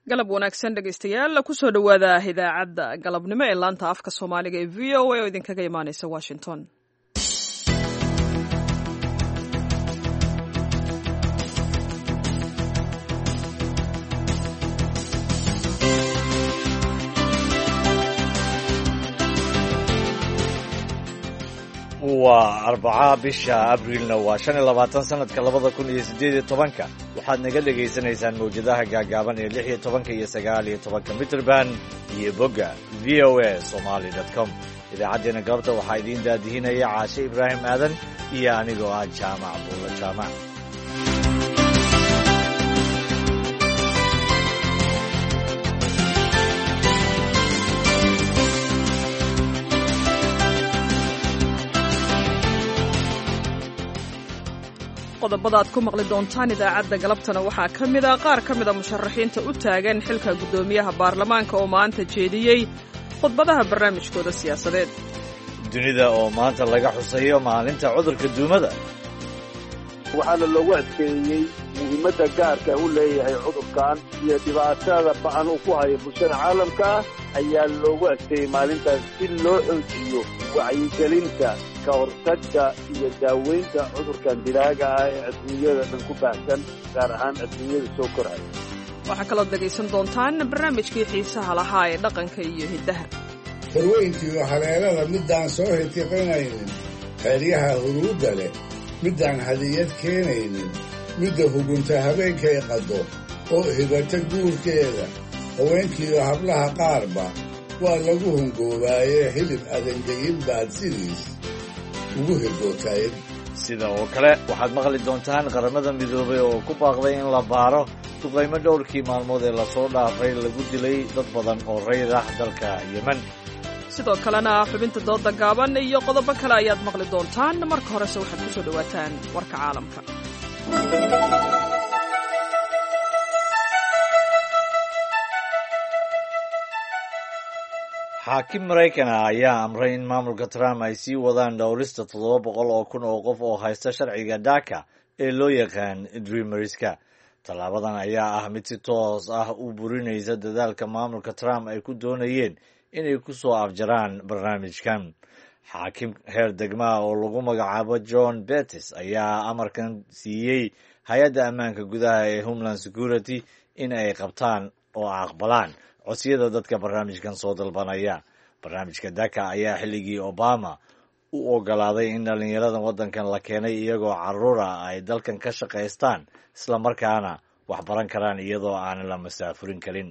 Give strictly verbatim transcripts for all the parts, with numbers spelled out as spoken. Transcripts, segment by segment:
galab wanaagsan dhegaystayaal kusoo dhowaada idaacadda galabnimo ee laanta afka soomaaliga ee v o a oo idinkaga imaanaysa washington. waa arbaca bisha abriilna waa shan iyo labaatan sanadka labada kun iyo siddeed iyo tobanka waxaad naga dhegaysanaysaan mawjadaha gaagaaban ee lix iyo tobanka iyo sagaal iyo tobanka mitrband iyo bogga v o a somaly dot com. idaacaddeenna galabta waxaa idiin daadihinaya caashe ibraahim aadan iyo anigoo ah jaamac buulla jaamac. qodobada aad ku maqli doontaan idaacadda galabtana waxaa ka mid a qaar ka mida musharaxiinta u taagan xilka guddoomiyaha baarlamaanka oo maanta jeediyey khudbadaha barnaamijkooda siyaasadeed. dunida oo maanta laga xusayo maalinta cudurka duumada waxaana loogu adkeeyey muhiimadda gaarka u leeyahay cudurkan iyo dhibaatada ba'an uu ku hayo bulshada caalamka ayaa loogu adkeeyey maalintaas si loo xoojiyo wacyigelinta ka hortagga iyo daaweynta cudurkan dilaaga ah ee adduunyada dhan ku baahsan gaar ahaan adduunyada soo koraya. waxaa kaloo dhegaysan doontaan barnaamijkii xiisaha lahaa ee dhaqanka iyo hiddaha. horweyntiiyo haleelada midaan soo hitiqinaynin xeryaha huruudda leh midaan hadiyad keenaynin midda hugunta habeenkay qaddo oo hibata guurkeeda haweenkiiyo hablaha qaarba waa lagu hungoobaaye hilib adangegin baad sidiis ugu hirgootayn. sida oo kale waxaad maqli doontaan qaramada midoobay oo ku baaqday in la baaro duqaymo dhowrkii maalmood ee lasoo dhaafay lagu dilay dad badan oo rayid ah dalka yemen. sidoo kalena xubinta dooda gaaban iyo qodobo kale ayaad maqli doontaan. marka horese waxaad ku soo dhowaataan warka caalamka. xaakim maraykana ayaa amray in maamulka trump ay sii wadaan dhowrista toddoba boqol oo kun oo qof oo haysta sharciga dhaka ee loo yaqaan dreamerska. tallaabadan ayaa ah mid si toos ah u burinaysa dadaalka maamulka trump ay ku doonayeen inay ku soo afjaraan barnaamijkan. xaakim heer degmaa oo lagu magacaabo john betis ayaa amarkan siiyey hay-adda ammaanka gudaha ee homeland security in ay qabtaan oo aqbalaan codsiyada dadka barnaamijkan soo dalbanaya. barnaamijka daka ayaa xilligii obama u ogolaaday in dhallinyarada waddankan la keenay iyagoo carruura ay dalkan ka shaqaystaan islamarkaana wax baran karaan iyadoo aan la masaafurin karin.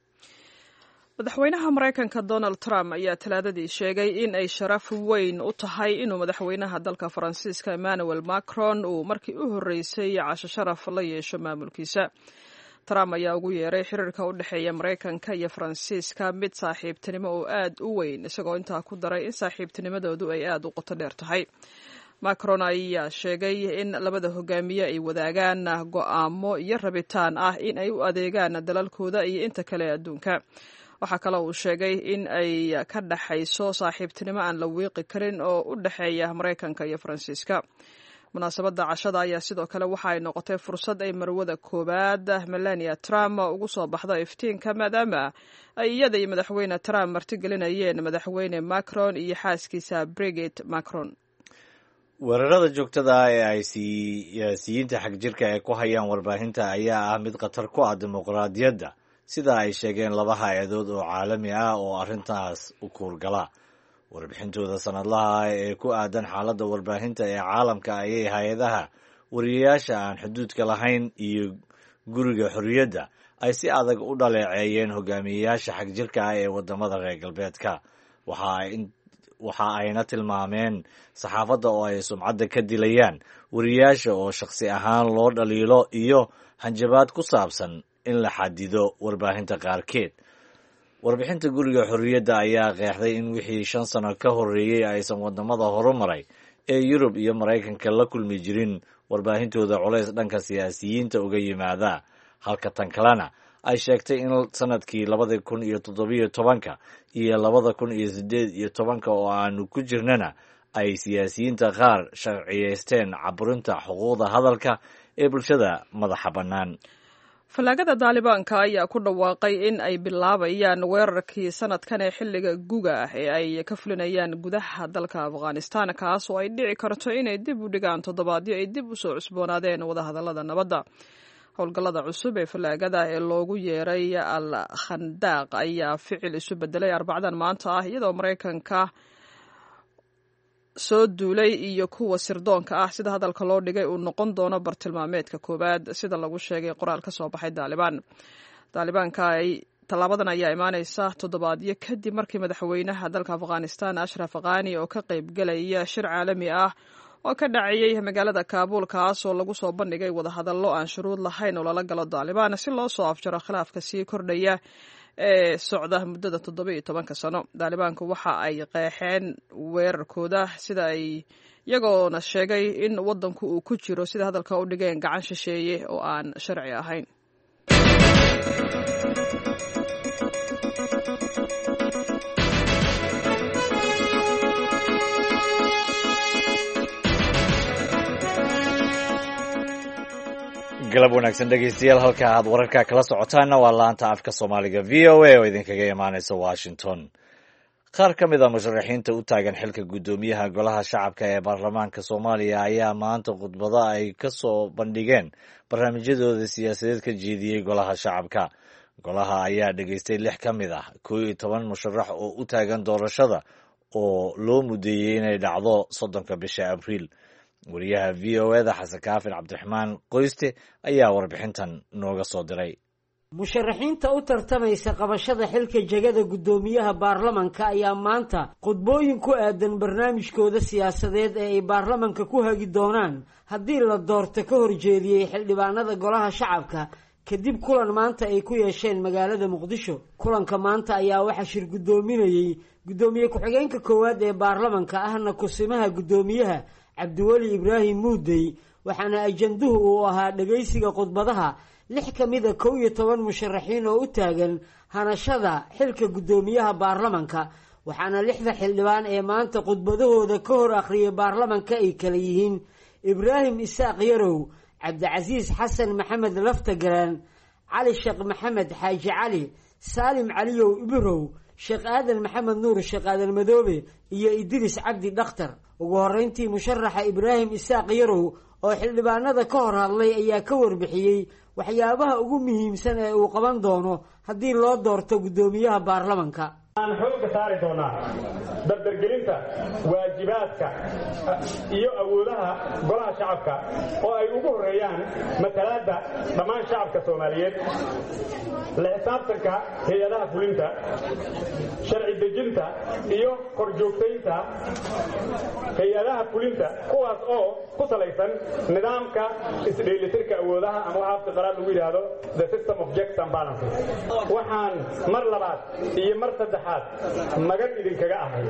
madaxweynaha maraykanka donald trump ayaa talaadadii sheegay in ay sharaf weyn u tahay inuu madaxweynaha dalka faransiiska emmanuel macron uu markii u horreysay casho sharaf la yeesho maamulkiisa. trump ayaa ugu yeeray xiriirka u dhexeeya maraykanka iyo faransiiska mid saaxiibtinimo oo aad u weyn, isagoo intaa ku daray in saaxiibtinimadoodu ay aad u qoto dheer tahay. macron ayaa sheegay in labada hogaamiye ay wadaagaan go'aamo iyo rabitaan ah in ay u adeegaan dalalkooda iyo inta kale adduunka. waxaa kaloo uu sheegay in ay ka dhaxayso saaxiibtinimo aan la wiiqi karin oo u dhexeeya maraykanka iyo faransiiska. munaasabadda cashada ayaa sidoo kale waxa ay noqotay fursad ay marwada koowaad melania trump ugu soo baxdo iftiinka maadaama ay iyada iyo madaxweyne trump martigelinayeen madaxweyne macron iyo xaaskiisa brigid macron. weerarada joogtada ah ee ay siyaasiyiinta xagjirka ee ku hayaan warbaahinta ayaa ah mid khatar ku ah dimuqraadiyadda, sida ay sheegeen laba hay-adood oo caalami ah oo arrintaas u kuurgala. warbixintooda sanadlaha ah ee ku aadan xaaladda warbaahinta ee caalamka ayay hay-adaha wariyayaasha aan xuduudka lahayn iyo guriga xorriyadda ay si adag u dhaleeceeyeen hogaamiyeyaasha xagjirka ah ee waddamada reer galbeedka. waxa ayna tilmaameen saxaafadda oo ay sumcadda ka dilayaan wariyayaasha oo shakhsi ahaan loo dhaliilo iyo hanjabaad ku saabsan in la xadido warbaahinta qaarkeed. warbixinta guriga xorriyadda ayaa qeexday in wixii shan sano ka horreeyey aysan waddamada horumaray ee yurub iyo maraykanka la kulmi jirin warbaahintooda culays dhanka siyaasiyiinta uga yimaada, halka tan kalena ay sheegtay in sanadkii labada kun iyo toddobiyo tobanka iyo labada kun iyo siddeed iyo tobanka oo aanu ku jirnana ay siyaasiyiinta qaar sharciyeysteen caburinta xuquuqda hadalka ee bulshada madaxa bannaan. fallaagada daalibaanka ayaa ku dhawaaqay in ay bilaabayaan weerarkii sanadkan ee xilliga guga ah ee ay ka fulinayaan gudaha dalka afghanistan kaas oo ay dhici karto inay dib u dhigaan toddobaadyo ay dib u soo cusboonaadeen wadahadallada nabadda. howlgallada cusub ee fallaagada ee loogu yeeray al khandaaq ayaa ficil isu bedelay arbacdan maanta ah iyadoo maraykanka soo duulay iyo kuwa sirdoonka ah sida hadalka loo dhigay uu noqon doono bartilmaameedka koowaad sida lagu sheegay qoraal ka soo baxay daalibaan. daalibaanka ay tallaabadan ayaa imaaneysa toddobaadyo kadib markii madaxweynaha dalka afghanistan ashraf ghani oo ka qaybgelaya shir caalami ah oo ka dhacayay magaalada kaabuul kaas oo lagu soo bandhigay wadahadallo aan shuruud lahayn oo lala galo daalibaan si loo soo afjaro khilaafka sii kordhaya ee socda muddada toddoba iyo tobanka sano. daalibaanku waxa ay qeexeen weerarkooda sida ay iyagoona sheegay in waddanku uu ku jiro sida hadalka u dhigeen gacan shisheeye oo aan sharci ahayn. galab wanaagsan dhegeystayaal, halka aad wararka kala socotaanna waa laanta afka soomaaliga v o a oo idinkaga imaaneysa washington. qaar ka mid a musharaxiinta u taagan xilka guddoomiyaha golaha shacabka ee baarlamaanka soomaaliya ayaa maanta khudbado ay ka soo bandhigeen barnaamijyadooda siyaasadeed ka jeediyey golaha shacabka. golaha ayaa dhegeystay lix ka mid ah koo iyo toban musharax oo u taagan doorashada oo loo mudeeyey inay dhacdo soddonka bisha abriil. wariyaha v o eda xasan kaafin cabdiraxmaan qoyste ayaa warbixintan nooga soo diray. musharaxiinta u tartamaysa qabashada xilka jegada guddoomiyaha baarlamanka ayaa maanta khudbooyin ku aadan barnaamijkooda siyaasadeed ee ay baarlamanka ku hagi doonaan haddii la doorto ka horjeediyey xildhibaanada golaha shacabka kadib kulan maanta ay ku yeesheen magaalada muqdisho. kulanka maanta ayaa waxaa shir guddoominayey guddoomiye ku-xigeenka koowaad ee baarlamanka ahna kusimaha guddoomiyaha cabdiweli ibraahim muudey, waxaana ajanduhu uu ahaa dhegaysiga khudbadaha lix ka mid a kow iyo toban musharaxiin oo u taagan hanashada xilka guddoomiyaha baarlamanka, waxaana lixda xildhibaan ee maanta khudbadahooda ka hor akhriyay baarlamanka ay kala yihiin ibraahim isaaq yarow, cabdicasiis xasan maxamed laftagaraan, cali sheekh maxamed xaaji cali, saalim caliyow ibirow, sheekh aadan maxamed nuur sheekh aadan madoobe iyo idriis cabdi dhakhtar. ugu horreyntii musharaxa ibraahim isaaq yarow oo xildhibaanada ka hor hadlay ayaa ka warbixiyey waxyaabaha ugu muhiimsan ee uu qaban doono haddii loo doorto guddoomiyaha baarlamanka. aan xoogga saari doonaa dardargelinta waajibaadka iyo awoodaha golaha shacabka oo ay ugu horreeyaan matalaadda dhammaan shacabka soomaaliyeed, la xisaabtanka hay-adaha fulinta, sharci dejinta iyo korjoogtaynta hay-adaha fulinta, kuwaas oo ku salaysan nidaamka isdheelitirka awoodaha ama waxaafka qaraar lagu yidhaahdo the system of checks and balances. waxaan mar labaad iyo mar saddexaad magan idinkaga ahay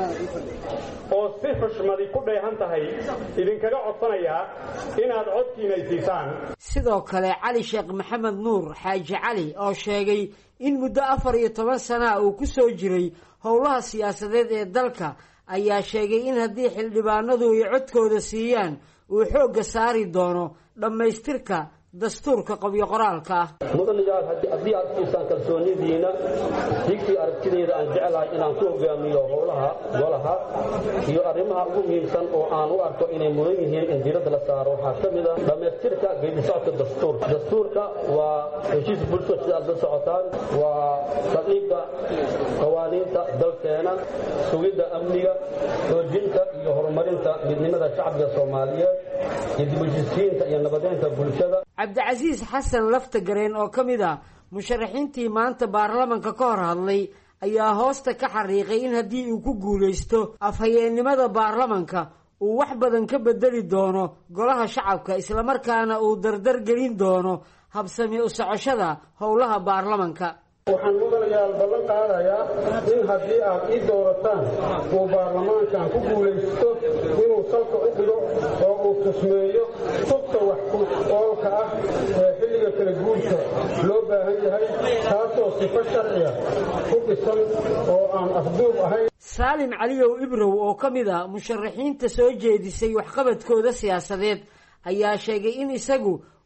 oo si xushmadi ku dheehan tahay idinkaga codsanayaa inaad codkiina isiisaan. sidoo kale cali sheekh maxamed nuur xaaji cali oo sheegay in muddo afar iyo toban sana uu ku soo jiray howlaha siyaasadeed ee dalka ayaa sheegay in haddii xildhibaanadu ay codkooda siiyaan uu xoogga saari doono dhammaystirka dastuurka qabyo qoraalka ah. mudanayaal haddii aad siisaan kalsoonidiina digtii aragtideeda aan jecelahay inaan ku hogaamiyo howlaha golaha iyo arrimaha ugu muhiimsan oo aan u arko inay mudan yihiin in diiradda la saaro waxaa ka mid a dhammaystirka geedisocodka dastuurka. dastuurka waa heshiis bulsho sida aad la socotaan, waa saldhigga qawaaniinta dalkeena, sugidda amniga, xoojinta iyo horumarinta midnimada shacbiga soomaaliyeed iyo dib u heshiisiinta iyo nabadeynta bulshada. cabdicasiis xasan laftagareen oo ka mid ah musharaxiintii maanta baarlamanka ka hor hadlay ayaa hoosta ka xariiqay in haddii uu ku guulaysto afhayeennimada baarlamanka uu wax badan ka bedeli doono golaha shacabka, islamarkaana uu dardar gelin doono habsami u socoshada howlaha baarlamanka. waxaan mudanayaal ballan qaadayaa in haddii aad ii doorataan uu baarlamaankan ku guulaysto inuu salka u dhigo oo uu tusmeeyo tubta wax ku oolka ah ee xilliga kala guurka loo baahan yahay, taasoo sifo sharciya ku dhisan oo aan afduub ahayn. saalim caliyow ibrow oo ka mid a musharaxiinta soo jeedisay waxqabadkooda siyaasadeed ayaa sheegay in isagu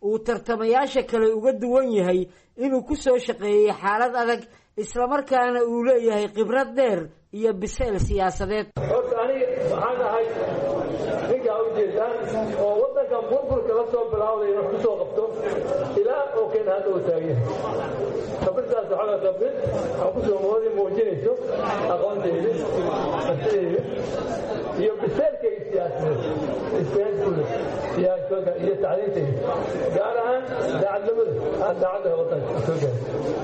uu tartamayaasha kale uga duwan yahay inuu ku soo shaqeeyey xaalad adag islamarkaana uu leeyahay khibrad dheer iyo biseel siyaasadeed. horta aniga waxaan ahay ninkaa ujeedaan oo waddankan burburka la soo bilaawday inuu ku soo qabto ilaa oo keen hadda uu taagan khibraddaas waxaa qabrid waxaan kusoo moodi muujinayso aqoonteyda arsideyda iyo biseelkayga siyaasadeed isbeedkule siyaasadda iyo tacliintayda gaar ahaan daacadnimada aan daacadda waddanka soo gaaray.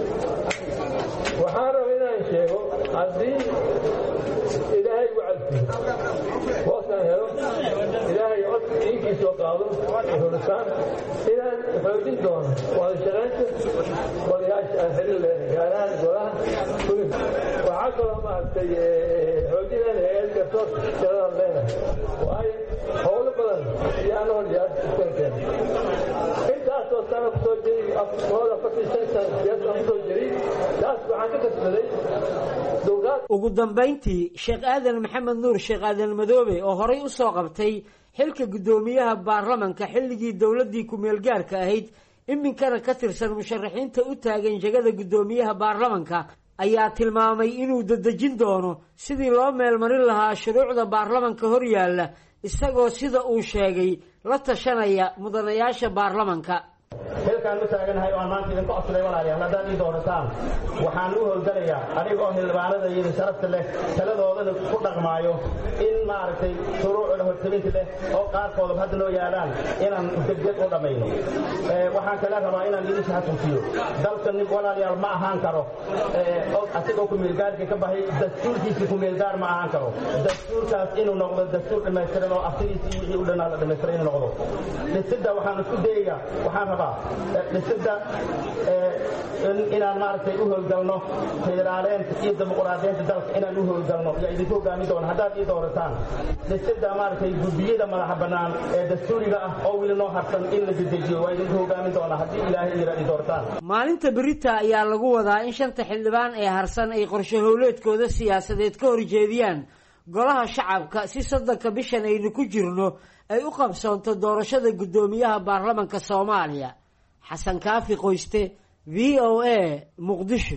waxaan rabaa inaan sheego haddii ilaahay u calfiyo hoosaan helo ilaahay cod iinkiisoo qaado xulisaan inaan xoojin doono wada shaqaynta golayaasha aan xiriir leenahay gaar ahaan golaha fulin. waxaa kaloo maaragtay xoojinaan hay-ad garsoorka shaqadaan leenahay waayo howlo badan iyo aan horyaad istankeena intaasoo sana kusoo jiray afkooda afartan shan sana siyaasaan kusoo jiray taas waxaan ka kasbaday dowlaad. ugu dambayntii sheekh aadan maxamed nuur sheekh aadan madoobe oo horay u soo qabtay xilka guddoomiyaha baarlamanka xilligii dowladdii ku-meel gaarka ahayd iminkana ka tirsan musharaxiinta u taagan jegada guddoomiyaha baarlamanka ayaa tilmaamay inuu dadejin doono sidii loo meelmarin lahaa shuruucda baarlamanka hor yaalla isagoo sida uu sheegay la tashanaya mudanayaasha baarlamanka. xilkaan u taaganahay oo aan maanta idinku codsaday walaalayaal haddaad ii doorataan waxaan u howlgalayaa aniga oo xildhibaanada iyo sharafta leh taladoodana ku dhaqmaayo in maaragtay shuruucda hortelinta leh oo qaarkoodaba hadda noo yaalaan inaan degdeg u dhammayno. waxaan kale rabaa inaan idin xasuusiyo dalka nin walaalayaal ma ahaan karo asigoo kumeelgaarka ka baxay dastuurkiisii kumeelgaar ma ahaan karo. dastuurkaas inuu noqdo dastuur dhammaystiran oo aftigiisii wixii u dhanaa la dhammaystiran inuu noqdo. dhisidda waxaan isku dayayaa waxaan rabaa dhisidda inaan maaragtay u howlgalno federaaleynta iyo dimuqraadiyeynta dalka inaan u howlgalno yaa idinku hogaamin doona haddaad ii doorataan. dhisidda maaragtay guddiyada madaxa bannaan ee dastuuriga ah oo weli noo harsan in la dedejiyo waa idinku hogaamin doonaa haddii ilaahay ira ii doorataan. maalinta berita ayaa lagu wadaa in shanta xildhibaan ee harsan ay qorshe howleedkooda siyaasadeed ka horjeediyaan golaha shacabka si soddonka bishan aynu ku jirno ay u qabsoonto doorashada guddoomiyaha baarlamanka soomaaliya. xasan kaafi qoyste v o a muqdisho.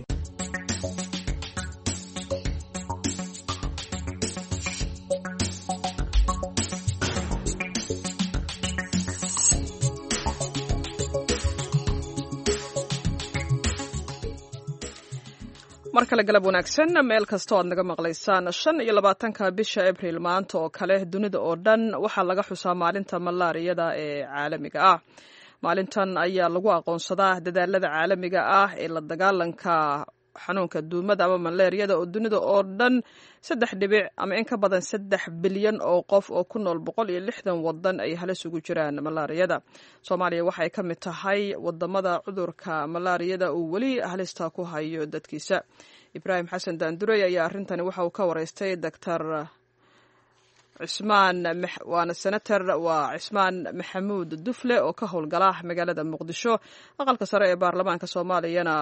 mar kale galab wanaagsan meel kastoo aad naga maqlaysaan. shan iyo labaatanka bisha abriil maanta oo kale dunida oo dhan waxaa laga xusaa maalinta malaariyada ee caalamiga ah. maalintan ayaa lagu aqoonsadaa dadaalada caalamiga ah ee la dagaalanka xanuunka duumada ama malaariyada oo dunida oo dhan saddex dhibic ama in ka badan saddex bilyan oo qof oo ku nool boqol iyo lixdan wadan ay halis ugu jiraan malaariyada. soomaaliya waxay ka mid tahay wadamada cudurka malaariyada uu weli halista ku hayo dadkiisa. ibraahim xasan daandurey ayaa arrintani waxa uu ka wareystay doctor cismaan waana senator waa cismaan maxamuud dufle oo ka howlgala magaalada muqdisho aqalka sare ee baarlamaanka soomaaliyana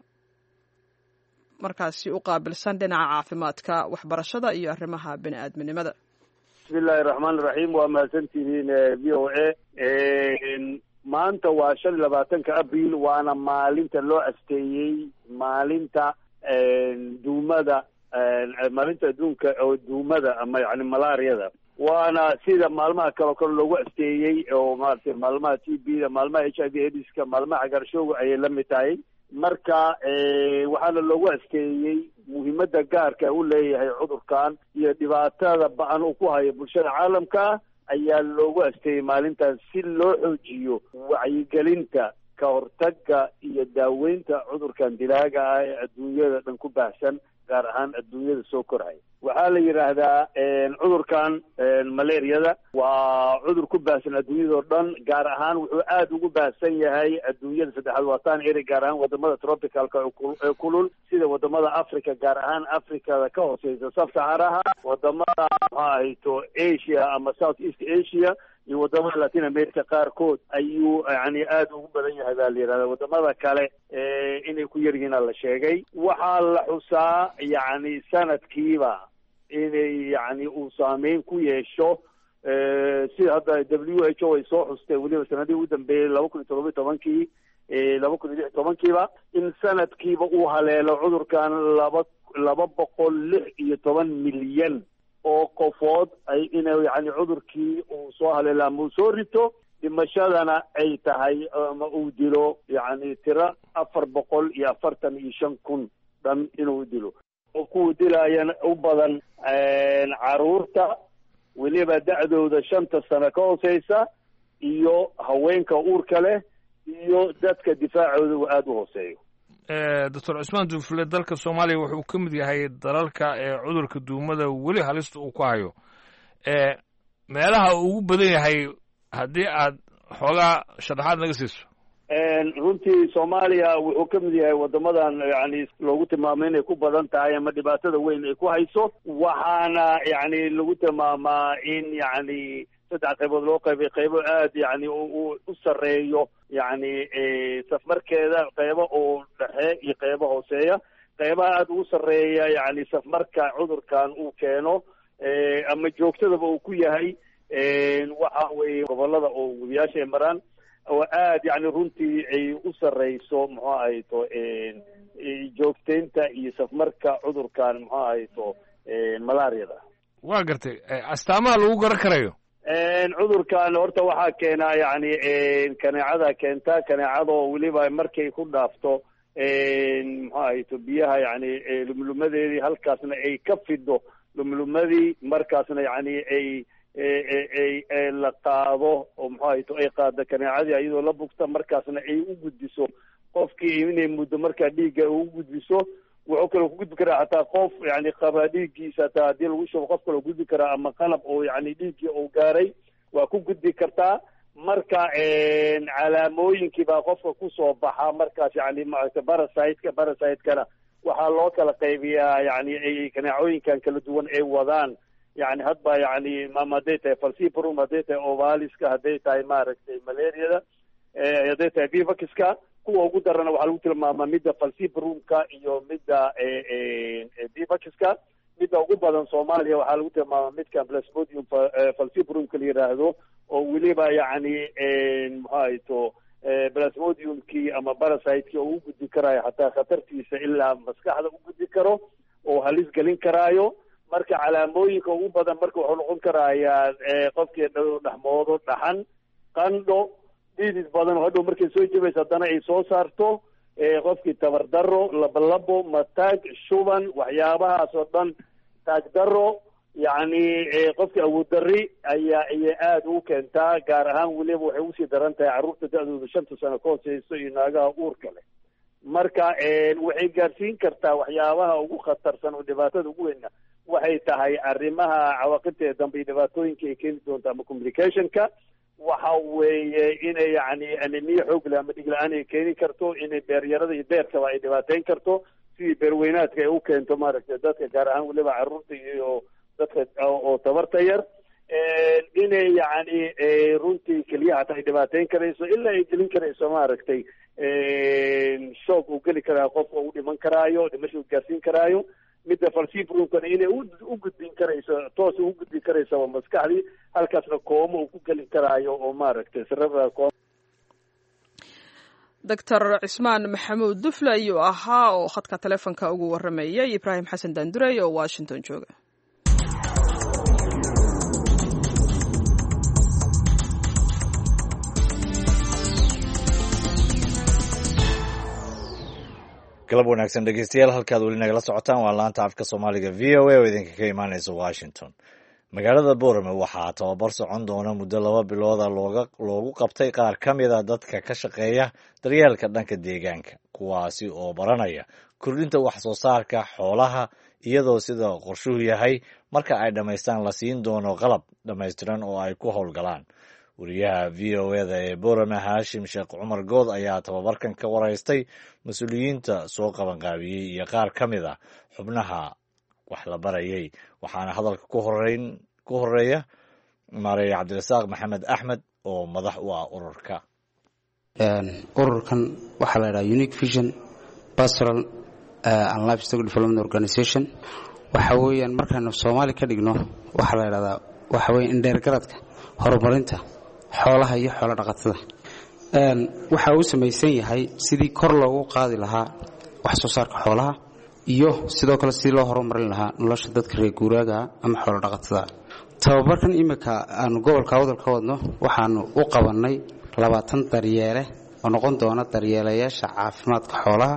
markaasi u qaabilsan dhinaca caafimaadka waxbarashada iyo arrimaha bini-aadminimada. bismillahi raxmaan iraxiim waa mahadsantihiin v o a. maanta waa shan iyo labaatanka abriil waana maalinta loo asteeyey maalinta duumada maalinta adduunka oo duumada ama yani malaariyada. waana sida maalmaha kaleo kale loogu asteeyey oo maaragtay maalmaha t b da maalmaha h i v aids-ka maalmaha cagaarshowga ayay la mid tahay. marka waxaana loogu asteeyey muhiimadda gaarka u leeyahay cudurkan iyo dhibaatada ba-an uu ku hayo bulshada caalamka ayaa loogu asteeyey maalintan si loo xoojiyo wacyigelinta ka hortagga iyo daaweynta cudurkan dilaaga ah ee adduunyada dhan ku baahsan gaar ahaan adduunyada soo korhay. waxaa la yidhaahdaa cudurkan malaariyada waa cudur ku baahsan adduunyada oo dhan, gaar ahaan wuxuu aada ugu baahsan yahay adduunyada saddexaad waataan eri, gaar ahaan wadamada tropicalka ee kulul sida wadamada africa, gaar ahaan africada ka hooseysa sab-saxaraha, wadamada maxaa ahayto asia ama south east asia iyo wadamada latin america qaarkood ayuu yani aada ugu badan yahay baa la yidhahda. wadamada kale inay ku yar yihiina la sheegay. waxaa la xusaa yani sanadkiiba inay yani uu saameyn ku yeesho sida hadda w h o ay soo xustay weliba sanadihii u dambeeyey laba kun iyo toddoba iyo tobankii laba kun iyo lix iyo tobankiiba in sanadkiiba uu haleelo cudurkan laba laba boqol lix iyo toban milyan oo qofood ay inay yani cudurkii uu soo haleelo ama uu soo rito dhimashadana ay tahay ama uu dilo yani tiro afar boqol iyo afartan iyo shan kun dhan inuu dilo oo kuwa dilaayana u badan caruurta weliba da'dooda shanta sano ka hooseysa iyo haweenka uurka leh iyo dadka difaacooda uu aada u hooseeyo doctor cusmaan duufle dalka soomaaliya wuxuu ka mid yahay dalalka ee cudurka duumada weli halista uu ku hayo meelaha uu ugu badan yahay haddii aad xoogaa sharaxaad naga siiso runtii soomaaliya wuxuu ka mid yahay wadamadan yani loogu tilmaamay inay ku badan tahay ama dhibaatada weyn ay ku hayso waxaana yani lagu tilmaamaa in yani saddex qaybood loo qaybay qaybo aad yani u sareeyo yani safmarkeeda qaybo oo dhexe iyo qaybo hooseeya qaybaha aada ugu sarreeya yani safmarka cudurkan uu keeno ama joogtadaba uu ku yahay waxa weeye gobolada oo webiyaasha ay maraan oo aad yani runtii ay u sarreyso muxuu ahayto joogtaynta iyo safmarka cudurkan muxuu ahayto malaariyada waa gartay astaamaha lagu garan karayo cudurkan horta waxaa keena yani kaneecada keenta kaneecadoo weliba markay ku dhaafto muxuu ahayto biyaha yani lumlumadeedii halkaasna ay ka fido lumlumadii markaasna yani ay ay la qaado oo muxuu ahayto ay qaado kaneecadii iyadoo la bugta markaasna ay u gudbiso qofkii inay muddo markaa dhiigga u gudbiso wuxuu kaloo ku gudbi karaa hataa qof yani qaba dhiiggiisa hataa haddii lagu shubo qof kaloo gudbi karaa ama qalab oo yani dhiiggii uu gaaray waa ku gudbi kartaa marka calaamooyinkii baa qofka kusoo baxa markaas yani maaragta barasiteka barasitekana waxaa loo kala qaybiyaa yani ay kaneecooyinkan kala duwan ay wadaan yani hadba yani mama hadday tahay falciparum hadday tahay ovaliska hadday tahay maaragtay malariada hadday tahay vivaxiska kuwa ugu darana waxaa lagu tilmaamaa midda falciparumka iyo midda vivaxiska midda ugu badan soomaaliya waxaa lagu tilmaamaa midkan plasmodium falciparumka la yiraahdo oo weliba yani muxuu ahayto plasmodiumkii ama parasiteki oo u gudbi karaayo hataa khatartiisa ilaa maskaxda u gudbi karo oo halis gelin karaayo marka calaamooyinka ugu badan marka wuxuu noqon karayaa qofkii dhexmoodo dhaxan qandho dhiidid badan oo hadhow markay soo jabayso haddana ay soo saarto qofkii tabardaro labolabo mataag shuban waxyaabahaas oo dhan taagdaro yacni qofkii awooddarri ayaa ayay aada ugu keentaa gaar ahaan weliba waxay usii daran tahay carruurta da-dooda shanta sano ka hooseyso iyo naagaha uurka leh marka waxay gaarsiin kartaa waxyaabaha ugu khatarsan oo dhibaatada ugu weyna waxay tahay arrimaha cawaaqibteeda dambe iyo dhibaatooyinka ay keeni doonto ama communicationka waxa weeye inay yani anemiya xoog leh ama dhig la-aan ay keeni karto inay beeryarada iyo beerkaba ay dhibaateyn karto sidii beerweynaadka ay u keento maaragtay dadka gaar ahaan weliba carruurta iyo dadka oo tabarta yar inay yani runtii keliyaha hataa ay dhibaateyn karayso ilaa ay gelin karayso maaragtay shoog uu geli karaayo qofka u dhiman karaayo dhimasha u gaarsiin karaayo midda falciparumkana inay u gudbin karayso toos ugu gudbin karaysaba maskaxdii halkaasna kooma uu ku gelin karaayo oo maaragtay cerebral coma. doctor cismaan maxamuud dufle ayuu ahaa oo khadka taleefonka ugu waramayay ibraahim xasan daandurey oo washington jooga. galab wanaagsan dhegeystayaal halkaad weli nagala socotaan waa laanta afka soomaaliga v o a oo idinka ka imaaneysa washington. magaalada boorame waxaa tababar socon doona muddo laba bilooda looga loogu qabtay qaar ka mid a dadka ka shaqeeya daryeelka dhanka deegaanka kuwaasi oo baranaya kordhinta wax soo saarka xoolaha iyadoo sida qorshuhu yahay marka ay dhammaystaan la siin doono qalab dhammaystiran oo ay ku howlgalaan. wariyaha v o eda ee boorame haashim sheekh cumar good ayaa tababarkan ka waraystay mas-uuliyiinta soo qabanqaabiyey iyo qaar ka mid a xubnaha wax la barayay waxaana hadalka ku horeyn ku horeeya maareeye cabdirasaaq maxamed axmed oo madax u ah ururka. ururkan waxaa la yidhaha unique vision pastoral and livestock development organization waxa weeyaan markaanu soomaali ka dhigno waxaa la yidhahdaa waxa weeye indheergaradka horumarinta xoolaha iyo xoolo dhaqatada. waxa uu samaysan yahay sidii kor loogu qaadi lahaa wax soo saarka xoolaha iyo sidoo kale sidii loo horumarin lahaa nolosha dadka reer guuraaga ama xoolo dhaqatada. tababarkan imika aanu gobolka Awdal ka wadno waxaanu u qabanay labaatan daryeele oo noqon doona daryeelayaasha caafimaadka xoolaha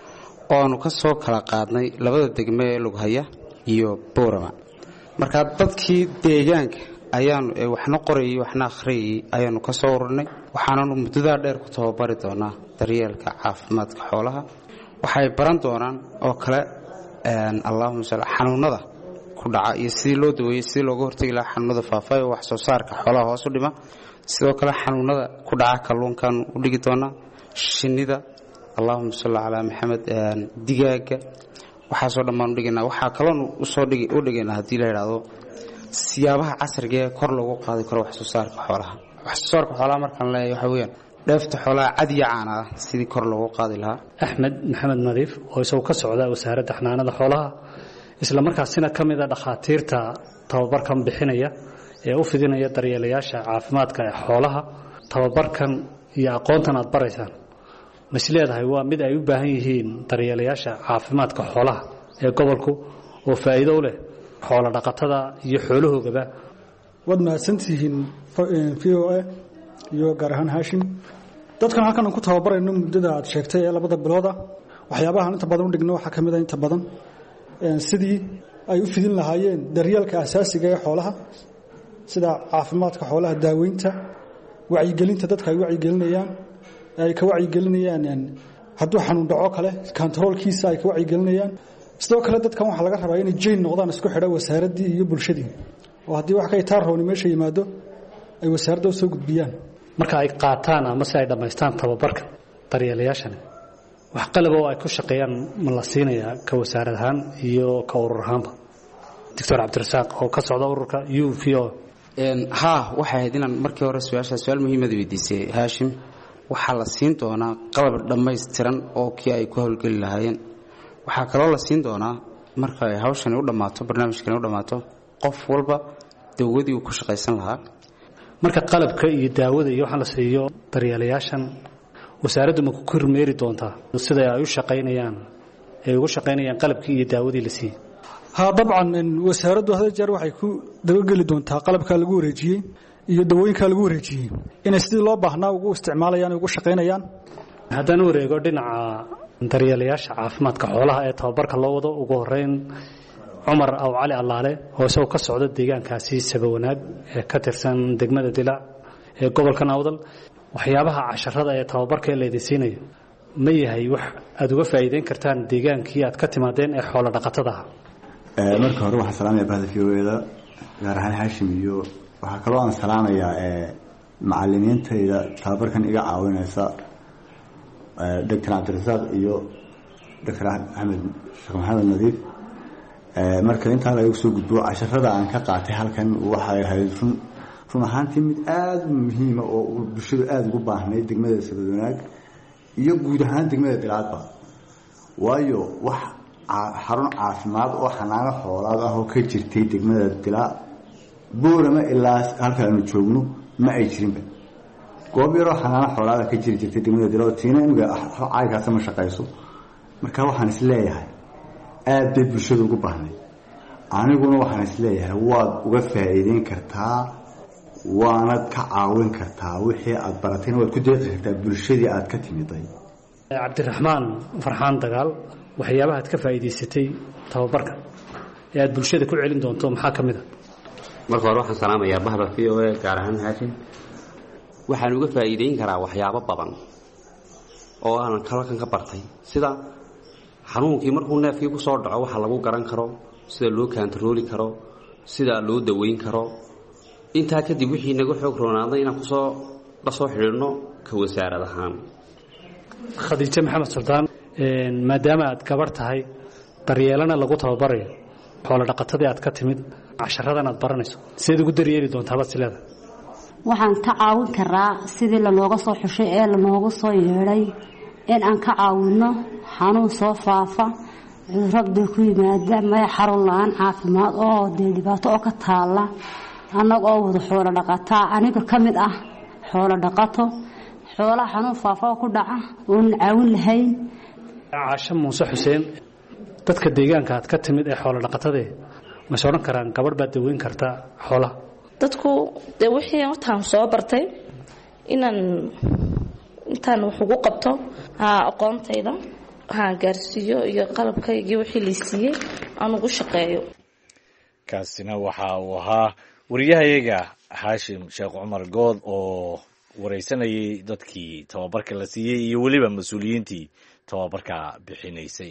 oo aanu ka soo kala qaadnay labada degmo ee Lughaya iyo Boorama. marka dadkii deegaanka ayaanu waxna qorayay waxna akhriyay ayaanu ka soo ururnay waxaanu muddada dheer ku tababari doonaa daryeelka caafimaadka xoolaha. waxay baran doonaan oo kale een Allahumma salli xanuunada ku dhaca iyo sidii loo daweeyo sidii looga hortagi lahaa xanuunada faafa ee wax soo saarka xoolaha hoos u dhima. sidoo kale xanuunada ku dhaca kalluunkan u dhigi doonaa shinnida Allahumma salli ala Muhammad een digaaga waxa soo dhamaan u dhiganaa. waxa kale oo soo dhigi u dhiganaa hadii la yiraahdo siyaabaha casriga ee kor loogu qaadi karo wax soo saarka xoolaha. wax soo saarka xoolaha markaan leeyahay waxa weeyaan dheefta xoolaha cadiya caana sidii kor loogu qaadi lahaa. Axmed Maxamed Nadiif oo isoo ka socda wasaaradda xanaanada xoolaha isla markaasina kamid ah dhakhaatiirta tababarkan bixinaya ee u fidinaya daryeelayaasha caafimaadka ee xoolaha. tababarkan iyo aqoontan aad baraysaan mas'uuliyadahay waa mid ay u baahan yihiin daryeelayaasha caafimaadka xoolaha ee gobolku oo faa'iido u leh xoolo dhaqatada iyo xoolahoogaba. wad mahadsantihiin V O A iyo gaar ahaan Hashim. dadkan halkan ku tababarayno muddada aad sheegtay ee labada bilooda waxyaabaha inta badan u dhigno waxa kamid ah inta badan een sidii ay u fidin lahaayeen daryeelka asaasiga ee xoolaha sida caafimaadka xoolaha, daaweynta, wacyigelinta dadka ay wacyigelinayaan ay ka wacyigelinayaan hadduu xanuun dhaco kale controlkiisa ay ka wacyigelinayaan. sidoo kale dadkan waxa laga rabaa inay jeyn noqdaan isku xidha wasaaradii iyo bulshadii oo haddii wax ka taarrooni meesha yimaado ay wasaaradda soo gudbiyaan marka ay qaataan ama si ay dhameystaan tababarka daryeelayaashan. wax qalab oo ay ku shaqeeyaan ma la siinayaa ka wasaarad ahaan iyo ka urur ahaanba. Doctor Cabdirasaaq oo ka socda ururka U V O een ha waxa ahayd inaan markii hore su'aasha su'aal muhiim ah weydiisay Hashim. waxa la siin doonaa qalab dhameystiran oo kii ay ku hawlgali lahaayeen. waxa kaloo la siin doonaa marka ay hawshan u dhamaato barnaamijkan u dhamaato qof walba dawadii uu ku shaqeysan lahaa. marka qalabka iyo daawada iyo waxa la siiyo daryeelayaashan wasaaraddu ma ku kormeeri doontaa sida ay u shaqeynayaan ay ugu shaqeynayaan qalabkii iyo daawadii la siiyay. ha dabcan wasaaraddu hada jeer waxay ku dabagali doontaa qalabka lagu wareejiyay iyo dawooyinka lagu wareejiyay inay sidii loo baahnaa ugu isticmaalayaan ugu shaqeynayaan. haddana wareego dhinaca daryeelayaasha caafimaadka xoolaha ee tababarka loo wado ugu horeyn Umar aw Cali Allaale oo soo ka socda deegaankaasi Sabawanaag ee ka tirsan degmada Dilaac ee gobolka Awdal. waxyaabaha casharada ee tababarka la idinsiinayo ma yahay wax aad uga faa'iideyn kartaan deegaankii aad ka timaadeen ee xoolo dhaqatada ah. ee marka hore waxaan salaamayaa bahda V O A gaar ahaan Hashim iyo waxa kale oo aan salaamayaa ee macallimiintayda tababarkan iga caawinaysa ee Doctor Cabdirasaaq iyo Doctor Ahmed Sheekh Maxamed Nadiif. ee marka inta la igu soo gudbo casharada aan ka qaatay halkan waxa ay ahayd run run ahaantii mid aad muhiim ah oo bulshada aad ugu baahnay degmada Sabawanaag iyo guud ahaan degmada Dilaacba. waayo wax xarun caafimaad oo xanaano xoolaad ah oo ka jirtay degmada Dilaac Boorama ilaa halkaan joogno ma ay jirinba. goob yar oo xanaano xoolaad ka jiri jirtay degmada Dilaac tiina inaga caaykaas ma shaqeyso. marka waxaan is leeyahay aad bay bulshada ugu baahnay. aniguna waxaan is leeyahay waad uga faa'iideyn kartaa waana ka caawin kartaa wixii aad baratayna waad ku deeqi kartaa bulshadii aad ka timiday. Cabdiraxmaan Farxaan Dagaal waxyaabaha aad ka faa'iideysatay tababarka ee aad bulshada ku celin doonto maxaa kamid ah? marka hore waxaan salaamayaa bahda V O A gaar ahaan Hashim. waxaan uga faa'iideyn karaa waxyaabo badan oo aan kalkan ka bartay sida xanuunkii markuu neefkii ku soo dhaco waxa lagu garan karo sida loo kantarooli karo sida loo daweyn karo. inta kadib wixii naga xoog roonaaday inaan ku soo la soo xiriirno ka wasaarad ahaan. Khadiija Maxamed Sultaan een maadaama aad gabar tahay daryeelana lagu tababarayo xoolo dhaqatadii aad ka timid casharadan aad baranayso sidee ugu daryeeli doontaa basilada. waxaan ka caawin karaa sidii la looga soo xushay ee la noogu soo yeeray in aan ka caawino xanuun soo faafa cudurrada ku yimaada ma xarun la'aan caafimaad oo dhibaato oo ka taala annaga oo wada xoolo dhaqataa aniga ka mid ah xoolo dhaqato xoolaha xanuun faafa ku dhaca oon caawin lahayn. Caasho Muuse Xuseen, dadka deegaanka aad ka timid ee xoolo dhaqatada ma soo oran karaan gabadh baad daweyn kartaa xoolaha? Dadku de wixii aan soo bartay inaan intaan wax ugu qabto aqoontayda waxaan gaarsiiyo iyo qalabkayga wixii la siiyay aan ugu shaqeeyo. kaasina waxa uu ahaa wariyahayaga Haashim Sheekh Cumar Good oo wareysanayay dadkii tababarka la siiyay iyo waliba mas'uuliyiintii tababarka bixinaysay.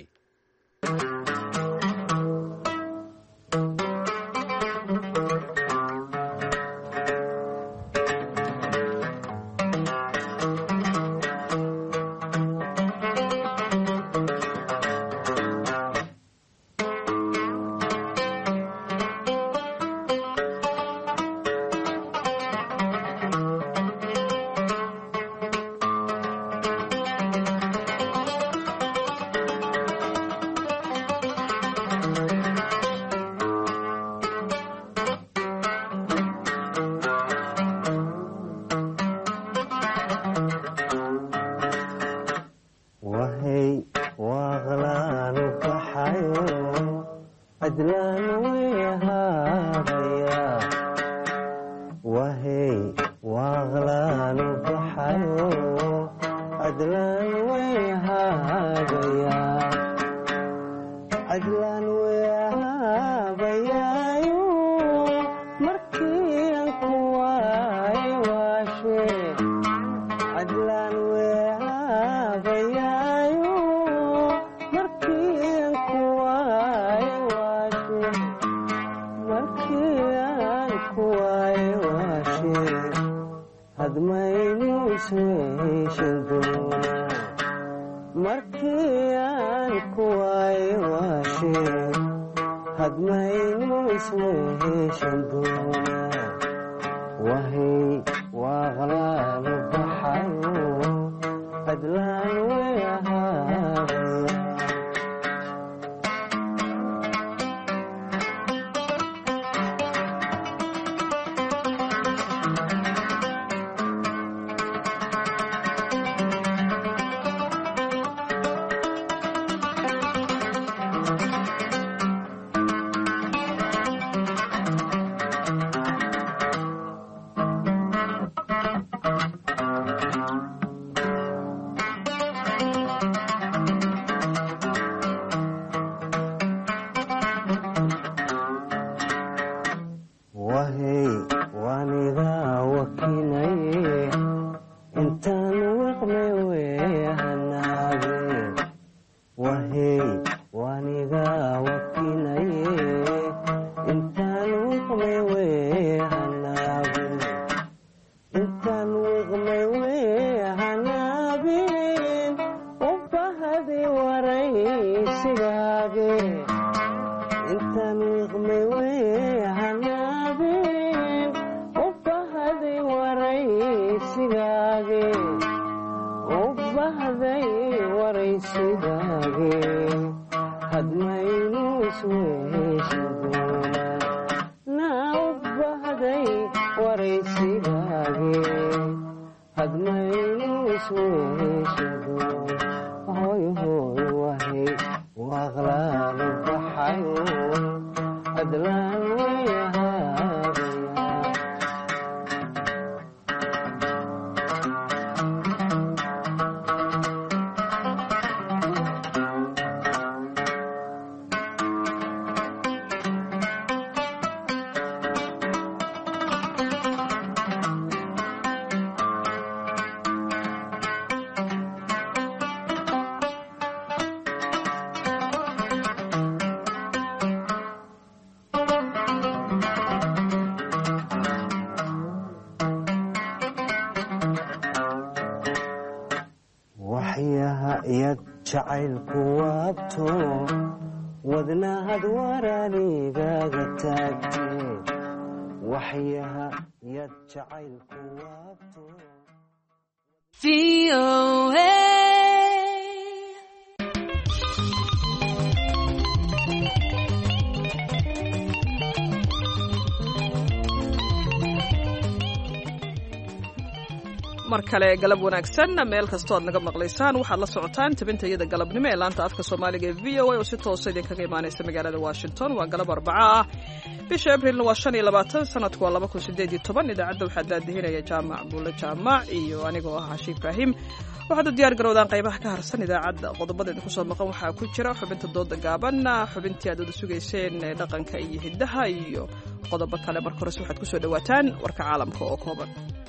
jacaylku waabto wadnahad waraanigaga taagtee waxyaha yad jacaylku waabto V O A mar kale galab wanaagsan meel kastoo aad naga maqlaysaan waxaad la socotaan tabintayada galabnimo ee laanta afka soomaaliga ee v o a oo si toosa idinkaga imaanaysa magaalada washington waa galab arbaca ah bisha abrilna waa shan iyo labaatan sanadku waa laba kun sideed iyo toban idaacadda waxaa daadihinaya jaamac buulle jaamac iyo anigoo ah cashi ibraahim waxaad u diyaar garowdaan qaybaha ka harsan idaacadda qodobada idinku soo maqan waxaa ku jira xubinta dooda gaaban xubintii aad wada sugayseen ee dhaqanka iyo hiddaha iyo qodobo kale marka hores waxaad kusoo dhawaataan warka caalamka oo kooban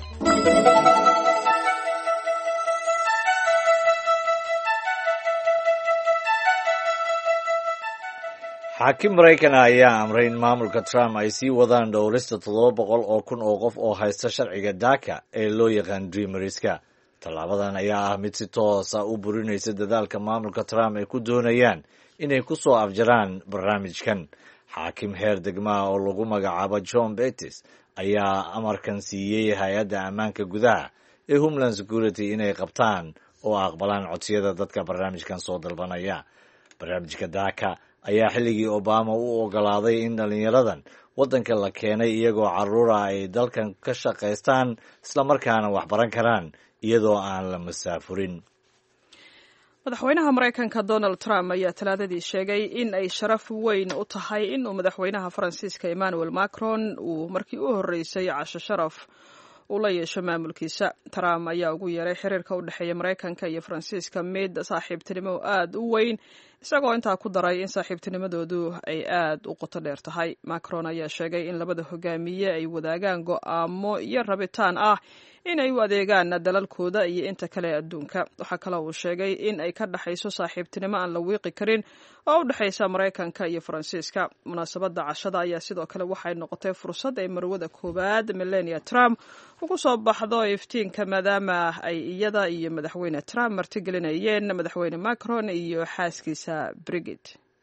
xaakim maraykan ayaa amray in maamulka trump ay sii wadaan dhowrista toddoba boqol oo kun oo qof oo haysta sharciga daaka ee loo yaqaan dreameriska tallaabadan ayaa ah mid si toosa u burinaysa dadaalka maamulka trump ay ku doonayaan inay ku soo afjaraan barnaamijkan xaakim heer degmaha oo lagu magacaabo john betis ayaa amarkan siiyey hay-adda ammaanka gudaha ee homeland security inay qabtaan oo aqbalaan codsiyada dadka barnaamijkan soo dalbanaya barnaamijka daaka ayaa xilligii obama u ogolaaday in dhallinyaradan waddanka la keenay iyagoo carruura ay dalkan ka shaqaystaan islamarkaana wax baran karaan iyadoo aan la masaafurin madaxweynaha maraykanka donald trump ayaa talaadadii sheegay in ay sharaf weyn u tahay inuu madaxweynaha faransiiska emmanuel macron uu markii u horreysay casho sharaf uu la yeesho maamulkiisa trump ayaa ugu yeeray xiriirka u dhexeeya maraykanka iyo faransiiska mid saaxiibtinimo aad u weyn isagoo intaa ku daray in saaxiibtinimadoodu ay aad u qoto dheer tahay macron ayaa sheegay in labada hogaamiye ay wadaagaan go'aamo iyo rabitaan ah in ay u adeegaan dalalkooda iyo inta kale adduunka waxaa kale uu sheegay in ay ka dhexayso saaxiibtinimo aan la wiiqi karin oo u dhexaysa maraykanka iyo faransiiska munaasabadda cashada ayaa sidoo kale waxay noqotay fursad ay marwada koowaad melania trump ugu soo baxdo iftiinka maadaama ay iyada iyo madaxweyne trump martigelinayeen madaxweyne macron iyo xaaskiisa brigid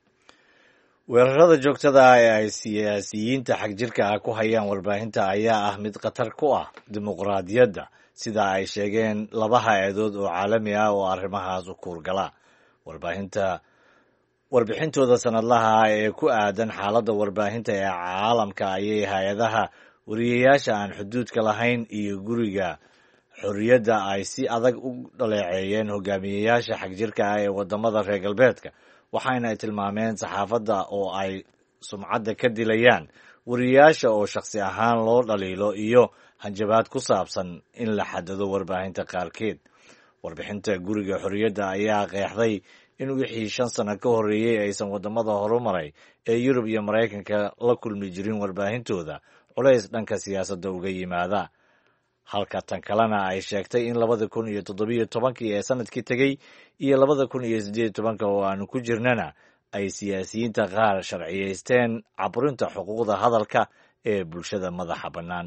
weerarada joogtada ah ee ay siyaasiyiinta xagjirka ah ku hayaan warbaahinta ayaa ah mid khatar ku ah dimuqraadiyadda sida ay sheegeen laba hay-adood oo caalami ah oo arrimahaas u kuurgala warbaahinta warbixintooda sanadlaha ah ee ku aadan xaaladda warbaahinta ee caalamka ayay hay-adaha wariyayaasha aan xuduudka lahayn iyo guriga xorriyadda ay si adag u dhaleeceeyeen hogaamiyeyaasha xagjirka ah ee waddamada reer galbeedka waxayna ay tilmaameen saxaafadda oo ay sumcadda ka dilayaan wariyayaasha oo shakhsi ahaan loo dhaliilo iyo hanjabaad ku saabsan in la xadado warbaahinta qaarkeed warbixinta guriga xorriyadda ayaa qeexday in wixii shan sano ka horreeyey aysan waddamada horumaray ee yurub iyo maraykanka la kulmi jirin warbaahintooda culays dhanka siyaasadda uga yimaada halka tan kalena ay sheegtay in labada kun iyo toddobiyo tobankii ee sanadkii tegey iyo labada kun iyo siddeed iyo tobanka oo aanu ku jirnana ay siyaasiyiinta qaar sharciyaysteen caburinta xuquuqda hadalka ee bulshada madaxa bannaan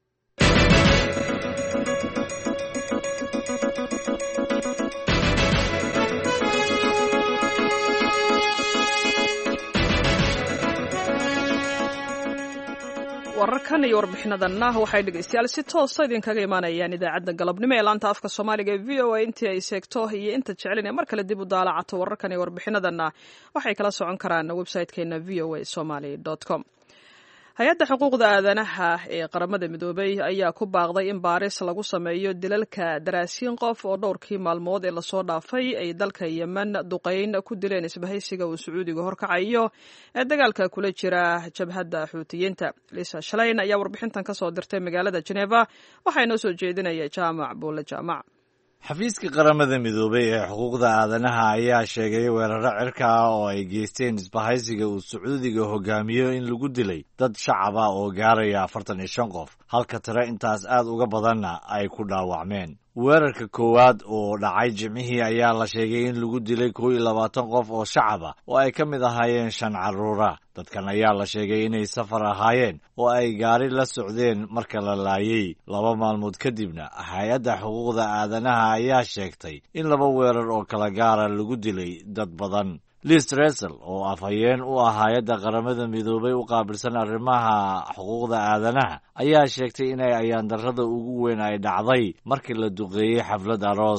wararkan iyo warbixinadanna waxay dhegaystayaal si toosa idinkaga imaanayaan idaacadda galabnimo ee laanta afka soomaaliga ee v o a intii ay seegto iyo inta jeclin ee mar kale dib u daalacato wararkan iyo warbixinadanna waxay kala socon karaan website-keena v o a somaly com hay-adda xuquuqda aadanaha ee qaramada midoobay ayaa ku baaqday in baaris lagu sameeyo dilalka daraasiin qof oo dhowrkii maalmood ee lasoo dhaafay ay dalka yemen duqayn ku dileen isbahaysiga uu sacuudiga horkacayo ee dagaalka kula jira jabhadda xuutiyiinta lisa shalayn ayaa warbixintan ka soo dirtay magaalada geneva waxaa inoo soo jeedinaya jaamac buulle jaamac xafiiska qaramada midoobay ee xuquuqda aadanaha ayaa sheegay weeraro cirka ah oo ay geysteen isbahaysiga uu sacuudiga hogaamiyo in lagu dilay dad shacab ah oo gaaraya afartan iyo shan qof halka tiro intaas aad uga badanna ay ku dhaawacmeen weerarka koowaad oo dhacay jimcihii ayaa la sheegay in lagu dilay kow iyo labaatan qof oo shacab ah oo ay ka mid ahaayeen shan carruura dadkan ayaa la sheegay inay safar ahaayeen oo ay gaari la socdeen marka la laayay laba maalmood kadibna hay-adda xuquuqda aadanaha ayaa sheegtay in laba weerar oo kala gaara lagu dilay dad badan liz resel oo afhayeen u ah hay-adda qaramada midoobay u qaabilsan arrimaha xuquuqda aadanaha ayaa sheegtay inay ayaandarrada ugu weyn ay dhacday markii la duqeeyey xaflad aroos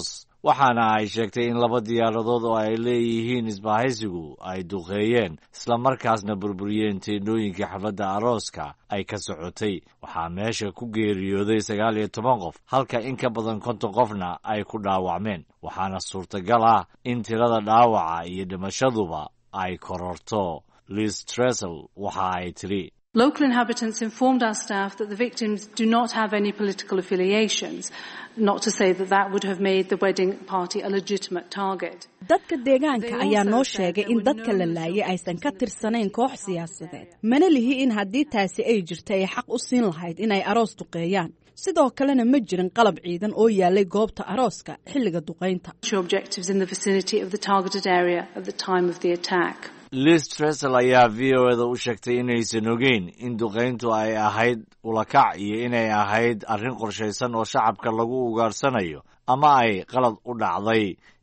waxaana ay sheegtay in laba diyaaradood oo ay leeyihiin isbahaysigu ay duqeeyeen islamarkaasna burburiyeen teendhooyinkii xafladda arooska ay ka socotay. waxaa meesha ku geeriyooday sagaal iyo toban qof halka in ka badan konton qofna ay ku dhaawacmeen, waxaana suurtagal ah in tirada dhaawaca iyo dhimashaduba ay kororto. Liz Trussell waxa ay tiri, Local inhabitants informed our staff that the victims do not have any political affiliations, not to say that that would have made the wedding party a legitimate target. dadka deegaanka ayaa noo sheegay in dadka la laayay aysan ka tirsanayn koox siyaasadeed, mana lihi in haddii taasi ay jirto ay xaq u siin lahayd inay aroos duqeeyaan. sidoo kalena ma jirin qalab ciidan oo yaalay goobta arooska xilliga duqeynta. Objectives in the vicinity of the targeted area at the time of the attack. Liz Trussell ayaa V O A da u sheegtay inaysan ogeyn in duqeyntu ay ahayd ulakac iyo inay ahayd arrin qorshaysan oo shacabka lagu ugaarsanayo ama ay qalad u dhacday.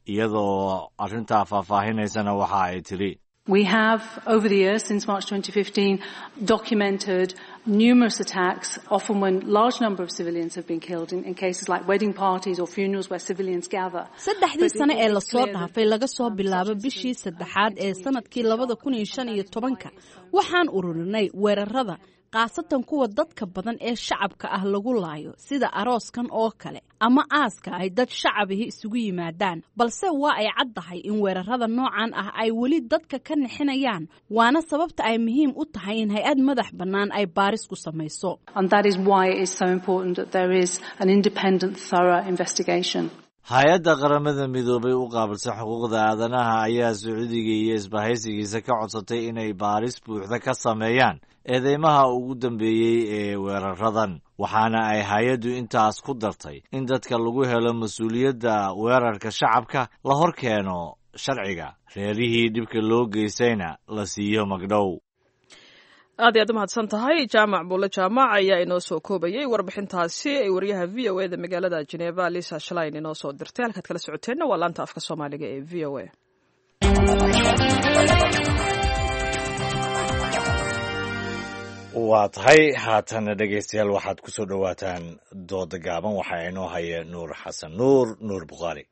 iyadoo arrintaa faahfaahinaysana waxa ay tiri, We have, over the years, since March twenty fifteen, documented numerous attacks, often when large number of civilians have been killed, in, in cases like wedding parties or funerals where civilians gather. saddexdii sano ee lasoo dhaafay laga soo bilaabo bishii saddexaad ee sanadkii labada kun iyo shan iyo tobanka waxaan ururinay weerarada qaasatan kuwa dadka badan ee shacabka ah lagu laayo sida arooskan oo kale ama aaska ay dad shacabihi isugu yimaadaan, balse waa ay caddahay in weerarada noocan ah ay weli dadka ka nixinayaan, waana sababta ay muhiim u tahay in hay-ad madax bannaan ay baaris ku samayso. And that is why it is so important that there is an independent, thorough investigation. hay-adda qaramada midoobay u qaabilsan xuquuqda aadanaha ayaa Sacuudiga iyo isbahaysigiisa ka codsatay inay baaris buuxda ka sameeyaan eedeymaha ugu dambeeyey ee weeraradan, waxaana ay hay-addu intaas ku dartay in dadka lagu helo mas-uuliyadda weerarka shacabka la hor keeno sharciga, reerihii dhibka loo geystayna la siiyo magdhow. aad iyaad u mahadsan tahay jaamac buulle jaamac ayaa inoo soo koobayay warbixintaasi ay wariyaha v o a da magaalada Geneva Lisa Schlein inoo soo dirtay. halkaad kala socoteenna waa laanta afka Soomaaliga ee V O A. waa tahay haatana dhegaystayaal waxaad ku soo dhowaataan dooda gaaban. waxaa inoo haya nuur xasan nuur nuur bukhaari.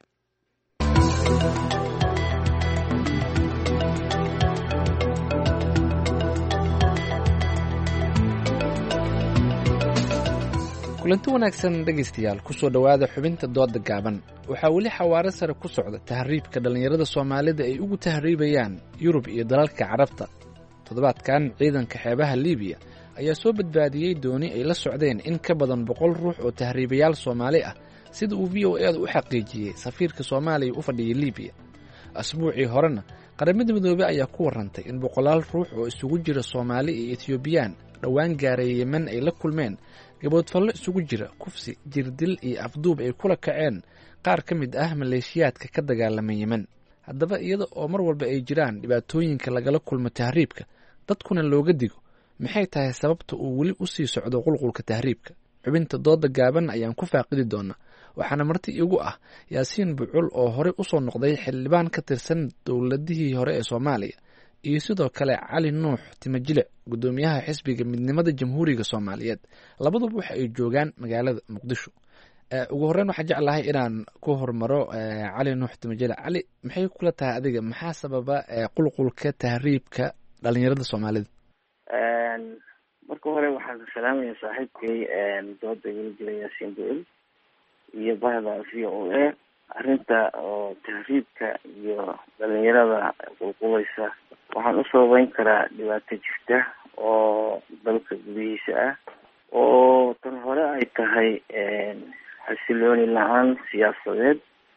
kulanti wanaagsan dhegaystayaal kusoo dhowaada xubinta dooda gaaban. waxaa weli xawaaro sare ku socda tahriibka dhallinyarada soomaalida ay ugu tahriibayaan yurub iyo dalalka carabta. toddobaadkan ciidanka xeebaha liibiya ayaa soo badbaadiyey dooni ay la socdeen in ka badan boqol ruux oo tahriibayaal soomaali ah, sida uu V O A da u xaqiijiyey safiirka soomaaliya u fadhiyay liibiya. asbuucii horena qaramada midoobey ayaa ku warrantay in boqolaal ruux oo isugu jira soomaali iyo etoobiyaan dhowaan gaaray yemen ay la kulmeen gaboodfallo isugu jira kufsi, jirdil iyo afduub ay kula kaceen qaar ka mid ah maleeshiyaadka ka dagaalama yemen. haddaba iyada oo mar walba ay jiraan dhibaatooyinka lagala kulmo tahriibka dadkuna looga digo, maxay tahay sababta uu weli u sii socdo qulqulka tahriibka? xubinta dooda gaaban ayaan ku faaqidi doonaa, waxaana marti igu ah yaasiin bucul oo horey u soo noqday xildhibaan ka tirsan dowladihii hore ee soomaaliya, iyo sidoo kale cali nuux timajile, guddoomiyaha xisbiga midnimada jamhuuriga soomaaliyeed. labaduba waxa ay joogaan magaalada muqdisho. ugu horreyn waxaan jeclahay inaan ku hormaro cali nuux timajile. cali, maxay kula tahay adiga, maxaa sababa qulqulka tahriibka dhalinyarada soomaalida? marka hore waxaan salaamaya saaxiibkay dooda wiilgila yaasiin bucul iyo bahda V O A. arrinta oo tahriibka iyo dhalinyarada qulqulaysa waxaan u sababeyn karaa dhibaato jirta oo dalka gudihiisa ah, oo tan hore ay tahay xasilooni la-aan siyaasadeed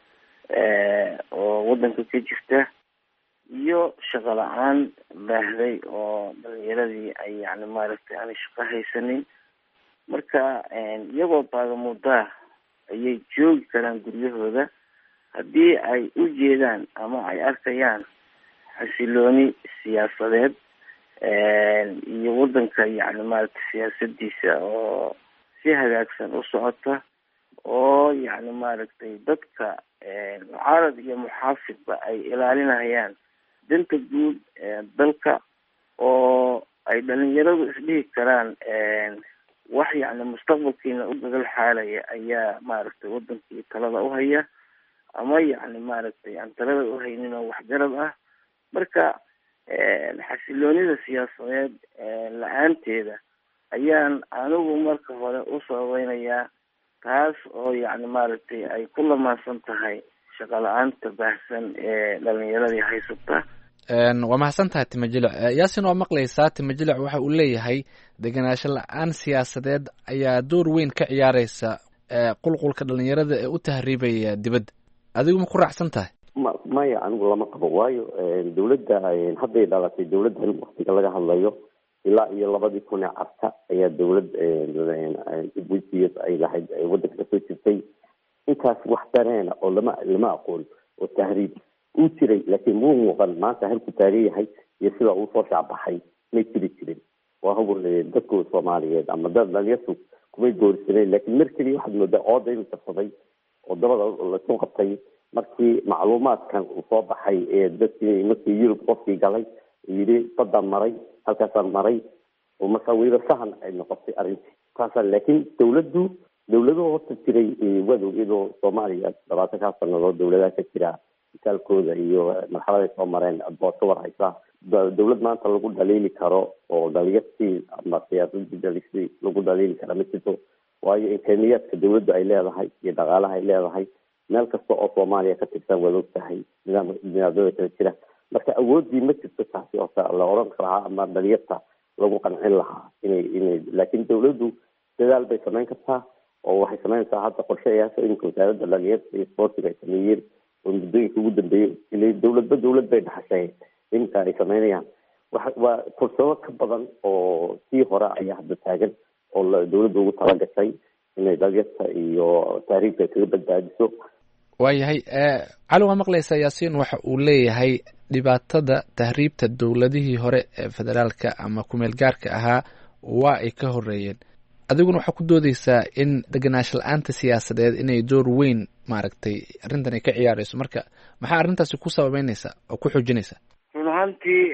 oo wadanka ka jirta, iyo shaqo la-aan baahday oo dhalinyaradii ay yani maaragtay aanay shaqo haysanin. marka iyagoo baagamudaa ayay joogi karaan guryahooda haddii ay u jeedaan ama ay arkayaan xasilooni siyaasadeed iyo wadanka yani maaragtay siyaasadiisa oo si hagaagsan u socota, oo yani maaragtay dadka mucaarad iyo muxaafidba ay ilaalinayaan danta guud ee dalka, oo ay dhalinyaradu isdhihi karaan wax yani mustaqbalkiina u gagal xaalaya ayaa maaragtay wadankii talada u haya, ama yacni maaragtay aan talada u haynin oo waxgarab ah. marka xasiloonida siyaasadeed la-aanteeda ayaan anigu marka hore u sababeynayaa taas oo yacni maaragtay ay ku lamaansan tahay shaqo la-aanta baahsan ee dhalinyaradii haysata. waa mahadsan tahay Timajilic. Yaasin waa maqlaysaa, Timajilic waxa uu leeyahay degenaansho la-aan siyaasadeed ayaa door weyn ka ciyaareysa qulqulka dhalinyarada ee u tahriibaya dibadda. adigu ma ku raacsan tahay? maya anigu lama qabo, waayo dawladda hadday dhalatay dawladdan waktiga laga hadlayo ilaa iyo labadii kun ee carta ayaa dawlad dibwisiya ay lahayd waddanka kasoo jirtay. intaas wax dareena oo lama lama aqoon oo tahriib uu jiray, laakiin muu muuqan maanta halku taagan yahay iyo sida uu soo shacbaxay may jiri jirin. waa hubul dadka Soomaaliyeed ama dad dhalinyartu kumay doorsaneen, laakiin mar keliya waxaad moodaa ooda inuu tarsaday oo dabada lasoo qabtay markii macluumaadkan uu soo baxay ee dadkii markii Yurub qofkii galay yidhi badan maray halkaasaan maray oo markaa weliba sahan ay noqotay arrintii taasaan. laakiin dawladdu dawladuhu horta jiray wadowgeedoo Soomaaliya labaatankaa sannadood dawladaha ka jira misaalkooda iyo marxaladay soo mareen bood ka war haysaa. dawlad maanta lagu dhaliili karo oo dhalinyartii ama siyaasadii dhalisay lagu dhaliili kara ma jirto, waayo imkaaniyaadka dawladdu ay leedahay iyo dhaqaalaha ay leedahay meel kasta oo Soomaaliya ka tirsan waad ogtahay nidaam nidaamyada kala jira. marka awoodii ma jirto taasi oo la oran karaa ama dhalinyarta lagu qancin lahaa inay inay laakiin dawladdu dadaal bay samayn kartaa oo waxay samaynaysaa hadda qorshayaasha iminka wasaaradda dhalinyarta iyo sportiga ay sameeyeen oo muddooyinka ugu dambeeyey ilaa dawladba dawlad bay dhaxashay inta ay samaynayaan. waa fursado ka badan oo sii hore ayaa hadda taagan oo dawladda ugu talagashay inay dhalinyarta iyo taariikhda kaga badbaadiso. waayahay cali waa maqlaysaa. Yaasiin waxa uu leeyahay dhibaatada tahriibta dowladihii hore ee federaalka ama kumeel gaarka ahaa waa ay ka horeeyeen. adiguna waxaa ku doodeysaa in degenaansho la-aanta siyaasadeed inay door weyn maaragtay arrintan ay ka ciyaareyso. marka maxaa arrintaasi ku sababeynaysaa oo ku xoojinaysaa? run ahaantii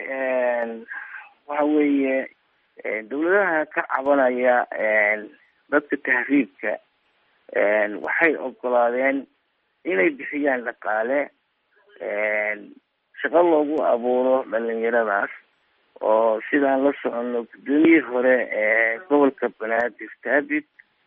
waxa weeye dawladaha ka cabanaya dadka tahriibka waxay ogolaadeen inay bixiyaan dhaqaale shaqo loogu abuuro dhalinyaradaas oo sidaan la socono gudoomiyihii hore ee gobolka banaadir taabid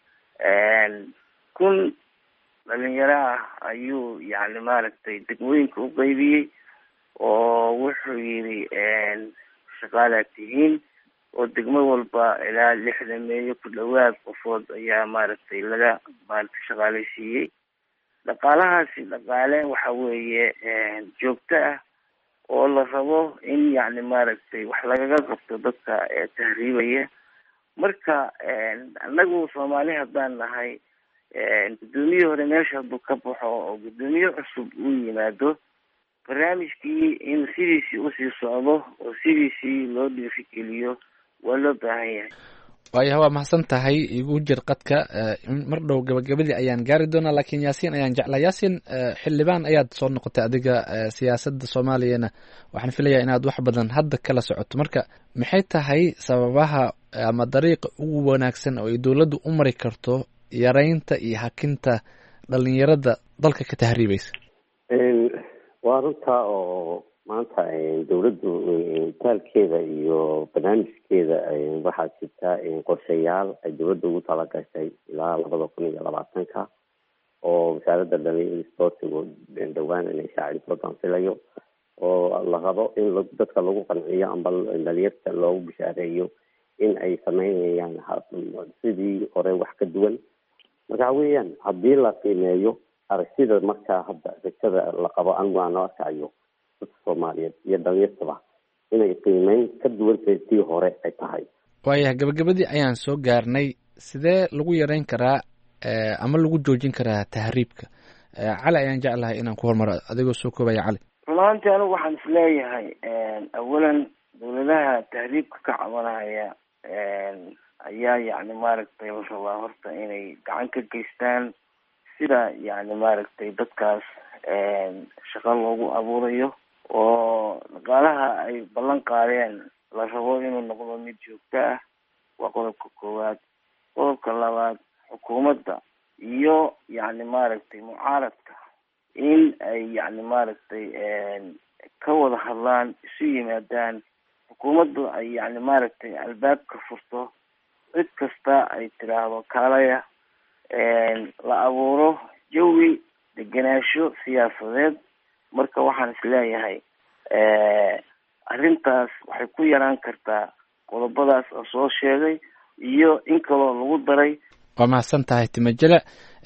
kun dhalinyaro ah ayuu yacni maaragtay degmooyinka u qeybiyey oo wuxuu yidhi shaqaalaad tihiin oo degmo walba ilaa lixdameeyo ku dhawaad qofood ayaa maaragtay laga maaragtay shaqaaleysiiyey. dhaqaalahaasi dhaqaale waxa weeye joogto ah oo la rabo in yacni maaragtay wax lagaga qabto dadka tahriibaya. marka annagu Soomaali haddaan nahay gudoomiyihii hore meesha hadduu ka baxo oo gudoomiye cusub uu yimaado, barnaamijkii in sidiisii usii socdo oo sidiisii loo dhiirigeliyo waa loo baahan yahay. waayaha waa mahadsan tahay. igu jir qadka mar dhow gabagabadii ayaan gaari doonaa, laakiin Yaasiin ayaan jeclaa. Yaasiin xildhibaan ayaad soo noqotay adiga siyaasadda Soomaaliyana waxaan filayaa inaad wax badan hadda kala socoto. marka maxay tahay sababaha ama dariiqa ugu wanaagsan oo ay dowladdu u mari karto yareynta iyo hakinta dhalinyarada dalka ka tahriibaysa? waa runta oo maanta dawladdu taalkeeda iyo barnaamijkeeda waxaa jirta qorshayaal ay dawladda ugu talagashay ilaa labada kun iyo labaatanka oo wasaaradda dhalinyarada sportigu dhowaan inay shaaciso danfilayo oo la rabo in dadka lagu qanciyo amba dhalinyarta loogu bishaareeyo in ay sameynayaan sidii hore wax ka duwan. marka waxa weeyaan haddii la qiimeeyo aragtida markaa hadda rajada la qabo anigu aan arkayo dadka Soomaaliyeed iyo dhalinyartaba inay qiimeyn ka duwan tii hore ay tahay. waayahay gabagabadii ayaan soo gaarnay. sidee lagu yareyn karaa ama lagu joojin karaa tahriibka? cali ayaan jeclahay inaan ku hormaro adigoo soo koobaya. cali run ahaantii anigu waxaan isleeyahay awalan dawladaha tahriibka ka cabanaya ayaa yacni maaragtay la rabaa horta inay gacan ka geystaan sida yacni maaragtay dadkaas shaqo loogu abuurayo oo dhaqaalaha ay ballan qaadeen la rabo inuu noqdo mid joogto ah. waa qodobka koowaad. qodobka labaad, xukuumadda iyo yacni maaragtay mucaaradka in ay yani maaragtay ka wada hadlaan, isu yimaadaan, xukuumaddu ay yani maaragtay albaabka furto, cid kasta ay tidhaahdo kaalaya, la abuuro jawi degenaansho siyaasadeed. Marka waxaan isleeyahay arrintaas waxay ku yaraan kartaa qodobadaas oo soo sheegay iyo in kaloo lagu daray. waa mahadsan tahay Timajele.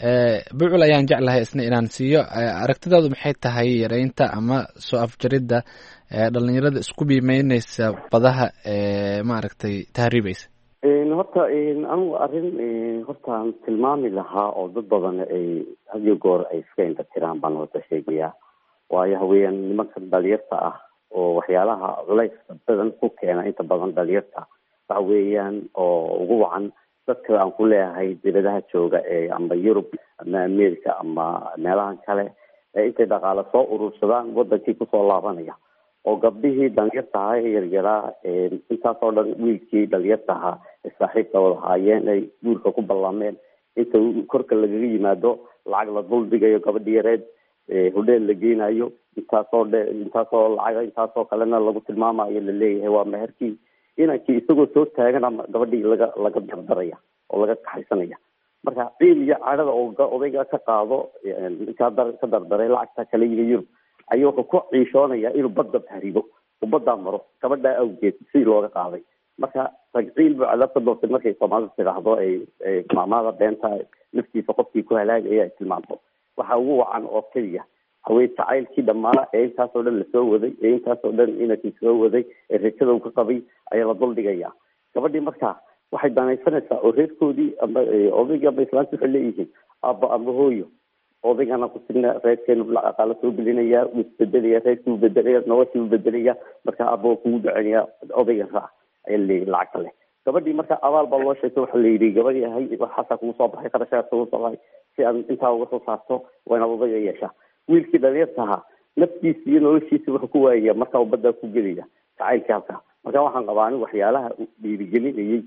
bucul ayaan jeclahay isna inaan siiyo aragtidaadu maxay tahay yareynta ama soo afjaridda dhalinyarada isku biimeynaysa badaha maaragtay tahriibaysa? horta anigu arrin hortaan tilmaami lahaa oo dad badan ay hadiyo goor ay iska intatiraan baan horta sheegayaa. waayo haween nimanka dhalinyarta ah oo waxyaalaha culayska badan ku keena inta badan dhalinyarta waxa weeyaan oo ugu wacan dadka aan ku leeyahay dibadaha jooga ee ama Yurub ama America ama meelahan kale ee intay dhaqaale soo urursadaan wadankii kusoo laabanaya oo gabdhihii dhalinyarta ah ee yaryaraa intaas oo dhan wiilkii dhalinyarta ah saaxiibka wada haayeen ay guurka ku ballameen inta korka lagaga yimaado lacag la dul dhigayo gabadh yareed hodeel la geenayo intaasoo intaasoo lacag intaasoo kalena lagu tilmaamayo la leeyahay waa meherkii inankii isagoo soo taagan ama gabadhii laga laga dardaraya oo laga kaxaysanaya. marka ciil iyo cadhada oo odayga ka qaado intaa ka dardaray lacagta kale yiri Yurub ayuu ku ciishoonaya inuu badda tahriibo oo badda maro gabadha awgeed si looga qaaday. marka ciil buu cadaabta doortay markay Soomaalidu tiraahdo ay maamada beenta naftiisa qofkii ku halaagaya ay tilmaanto waxa ugu wacan oo kaliya haween jacaylkii dhammaan ee intaasoo dhan lasoo waday ee intaasoo dhan inankii soo waday ee rajada uu ka qabay ayaa la dul dhigaya. gabadhii markaa waxay danaysanaysaa oo reerkoodii ama odayga ama islaanta waxay leeyihiin aabba ama hooyo odaygana ku sina reerkeenu lacaqaala soo gelinaya wuu isbedelaya reerkii uu bedelaya noloshii uu bedelaya marka aabba kugu duceynaya odayga raac ayaa leeyihi lacagta leh. gabadhii marka abaal baa loo sheegtay waxa la yidhi gabadhii ahay waxaasaa kugu soo baxay qarashaad kugu soo baxay si aan intaa uga soo saarto waa inaad odayga yeeshaa. wiilkii dhalinyarta ahaa naftiisa iyo noloshiisa wuxuu ku waayaya marka uu badda ku gelaya jacaylkii halkaa. marka waxaan qabaa anigu waxyaalaha dhiirigelinayay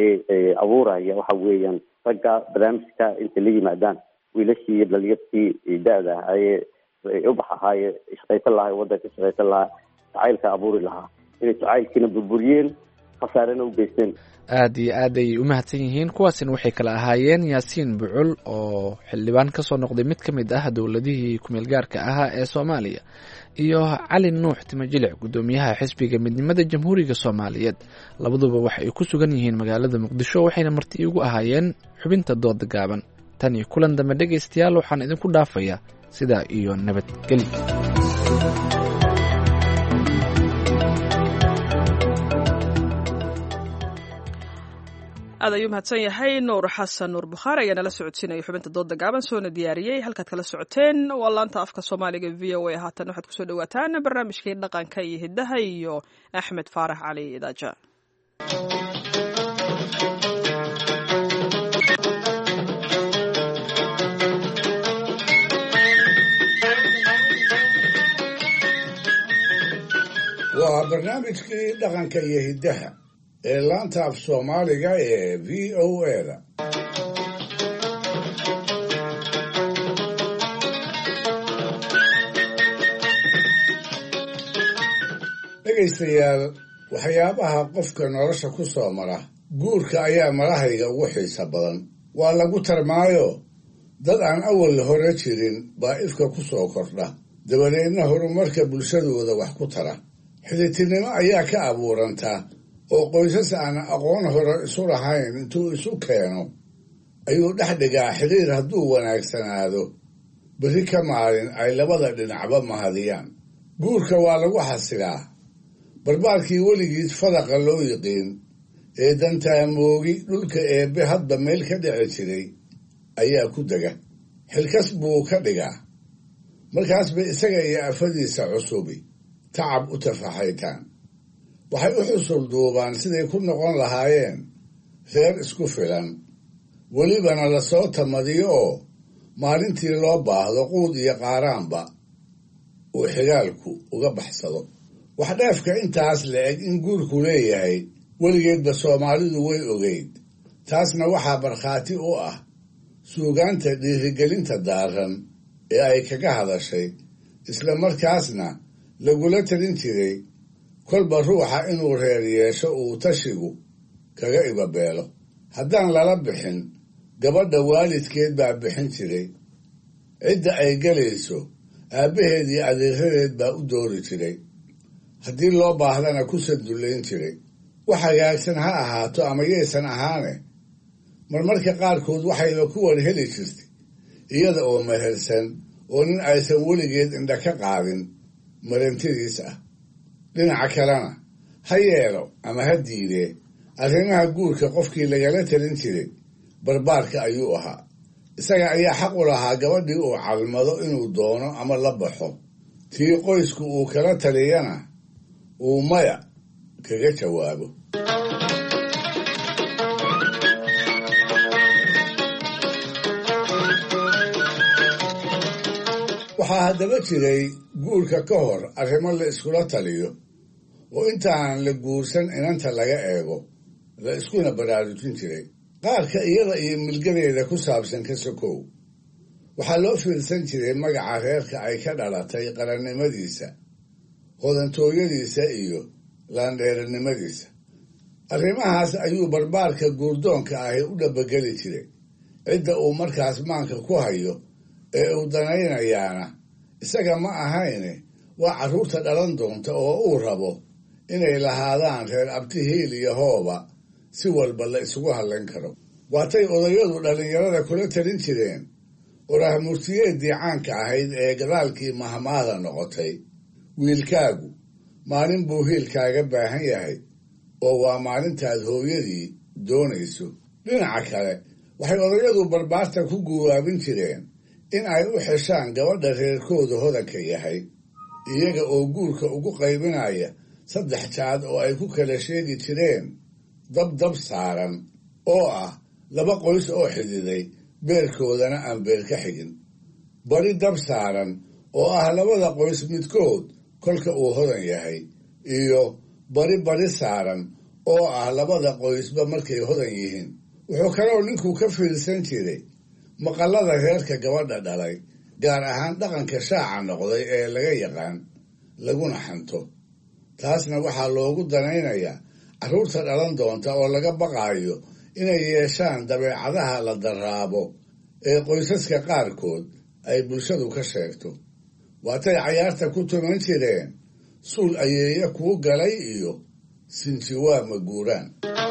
ee abuuraya waxa weeyaan ragga barnaamijka inta la yimaadaan wiilashii iyo dhalinyartii da-da ahaayee ubax ahaaye shaqaysan lahaa waddanka shaqaysan lahaa jacaylka abuuri lahaa inay jacaylkiina burburiyeen khasaarena u geysteen. aad iyo aad ayay u mahadsan yihiin. kuwaasina waxay kala ahaayeen yaasiin bucul oo xildhibaan ka soo noqday mid ka mid ah dowladihii kumeel gaarka ahaa ee Soomaaliya, iyo Cali Nuux Timajilic gudoomiyaha xisbiga midnimada jamhuuriga Soomaaliyeed. labaduba waxay ku sugan yihiin magaalada Muqdisho waxayna marti ugu ahaayeen xubinta dooda gaaban. tan iyo kulan dambe dhegaystayaal waxaan idinku dhaafayaa sidaa iyo nabadgelyo. aad ayuu mahadsan yahay nuur xasan nuur bukhaari ayaa nala socodsiinaya xubinta dooda gaaban soona diyaariyey. halkaad kala socoteen waa laanta afka soomaaliga v o a. haatan waxaad kusoo dhawaataan barnaamijkii dhaqanka iyo hiddaha iyo axmed faarax cali idaaja. waa barnaamijkii dhaqanka iyo hiddaha ee laanta af soomaaliga ee v o a-da. dhegaystayaal, waxyaabaha qofka nolosha ku soo mara guurka ayaa malahayga ugu xiisa badan. waa lagu tarmaayo dad aan awal hore jirin baa ifka ku soo kordha, dabadeedna horumarka bulshadooda wax ku tara. xidhiidhnimo ayaa ka abuuranta oo qoysas aan aqoon hore isu lahayn intuu isu keeno ayuu dhex dhigaa xidhiir hadduu wanaagsanaado berri ka maalin ay labada dhinacba mahadiyaan. guurka waa lagu xasilaa barbaarkii weligiis fadaqa loo yiqiin ee dantaamoogi dhulka eebbe hadba meel ka dhici jiray ayaa ku dega, xilkas buu ka dhigaa. markaasba isaga iyo afadiisa cusubi tacab u tafaxaytaan. waxay u xusul duubaan siday ku noqon lahaayeen reer isku filan, welibana lasoo tamadiyo oo maalintii loo baahdo quud iyo qaaraanba uu xigaalku uga baxsado. wax dheefka intaas la-eg in guurku leeyahay weligeedba soomaalidu way ogeyd. taasna waxaa markhaati u ah suugaanta dhiirigelinta daaran ee ay kaga hadashay isla markaasna lagula talin jiray kolba ruuxa inuu reer yeesho uu tashigu kaga ibabeelo haddaan lala bixin gabadha waalidkeed baa bixin jiray cidda ay gelayso aabbaheed iyo adeeradeed baa u doori jiray haddii loo baahdana ku sandullayn jiray wax hagaagsan ha ahaato ama yaysan ahaane marmarka qaarkood waxayba ku war heli jirtay iyada oo mehersan oo nin aysan weligeed indha ka qaadin marantidiis ah dhinaca kalena ha yeelo ama ha diidee arrimaha guurka qofkii lagala talin jiray barbaarka ayuu ahaa isaga ayaa xaq u lahaa gabadhii uu calmado inuu doono ama la baxo tii qoysku uu kala taliyana uu maya kaga jawaabo waxaa haddaba jiray guurka ka hor arrimo la iskula taliyo oo intaan la guursan inanta laga eego la iskuna baraarujin jiray qaarka iyada iyo milgadeeda ku saabsan ka sokow waxaa loo fiirsan jiray magaca reerka ay ka dhalatay qarannimadiisa hodantooyadiisa iyo laandheeranimadiisa arrimahaas ayuu barbaarka guurdoonka ahi u dhabageli jiray cidda uu markaas maanka ku hayo ee uu danaynayaana isaga ma ahayne waa carruurta dhalan doonta oo uu rabo inay lahaadaan reer abti hiil iyo hooba si walba la isugu hadlayn karo waatay odayadu dhallinyarada kula talin jireen orahmurtiyeeddii caanka ahayd ee gadaalkii mahmaada noqotay wiilkaagu maalin buu hiilkaaga baahan yahay oo waa maalintaad hooyadii doonayso dhinaca kale waxay odayadu barbaarta ku guwaabin jireen in ay u xeshaan gabadha reerkooda hodanka yahay iyaga oo guurka ugu qaybinaya saddex jaad oo ay ku kala sheegi jireen dab dab saaran oo ah laba qoys oo xididay beerkoodana aan beer ka xigin bari dab saaran oo ah labada qoys midkood kolka uu hodan yahay iyo bari bari saaran oo ah labada qoysba markay hodan yihiin wuxuu kaloo ninku ka fiirsan jiray maqallada reerka gabadha dhalay gaar ahaan dhaqanka shaaca noqday ee laga yaqaan laguna xanto taasna waxaa loogu danaynayaa carruurta dhalan doonta oo laga baqaayo inay yeeshaan dabeecadaha la daraabo ee qoysaska qaarkood ay bulshadu ka sheegto waatay cayaarta ku tuman jireen suul ayeeya kuu galay iyo sinjiwaa ma guuraan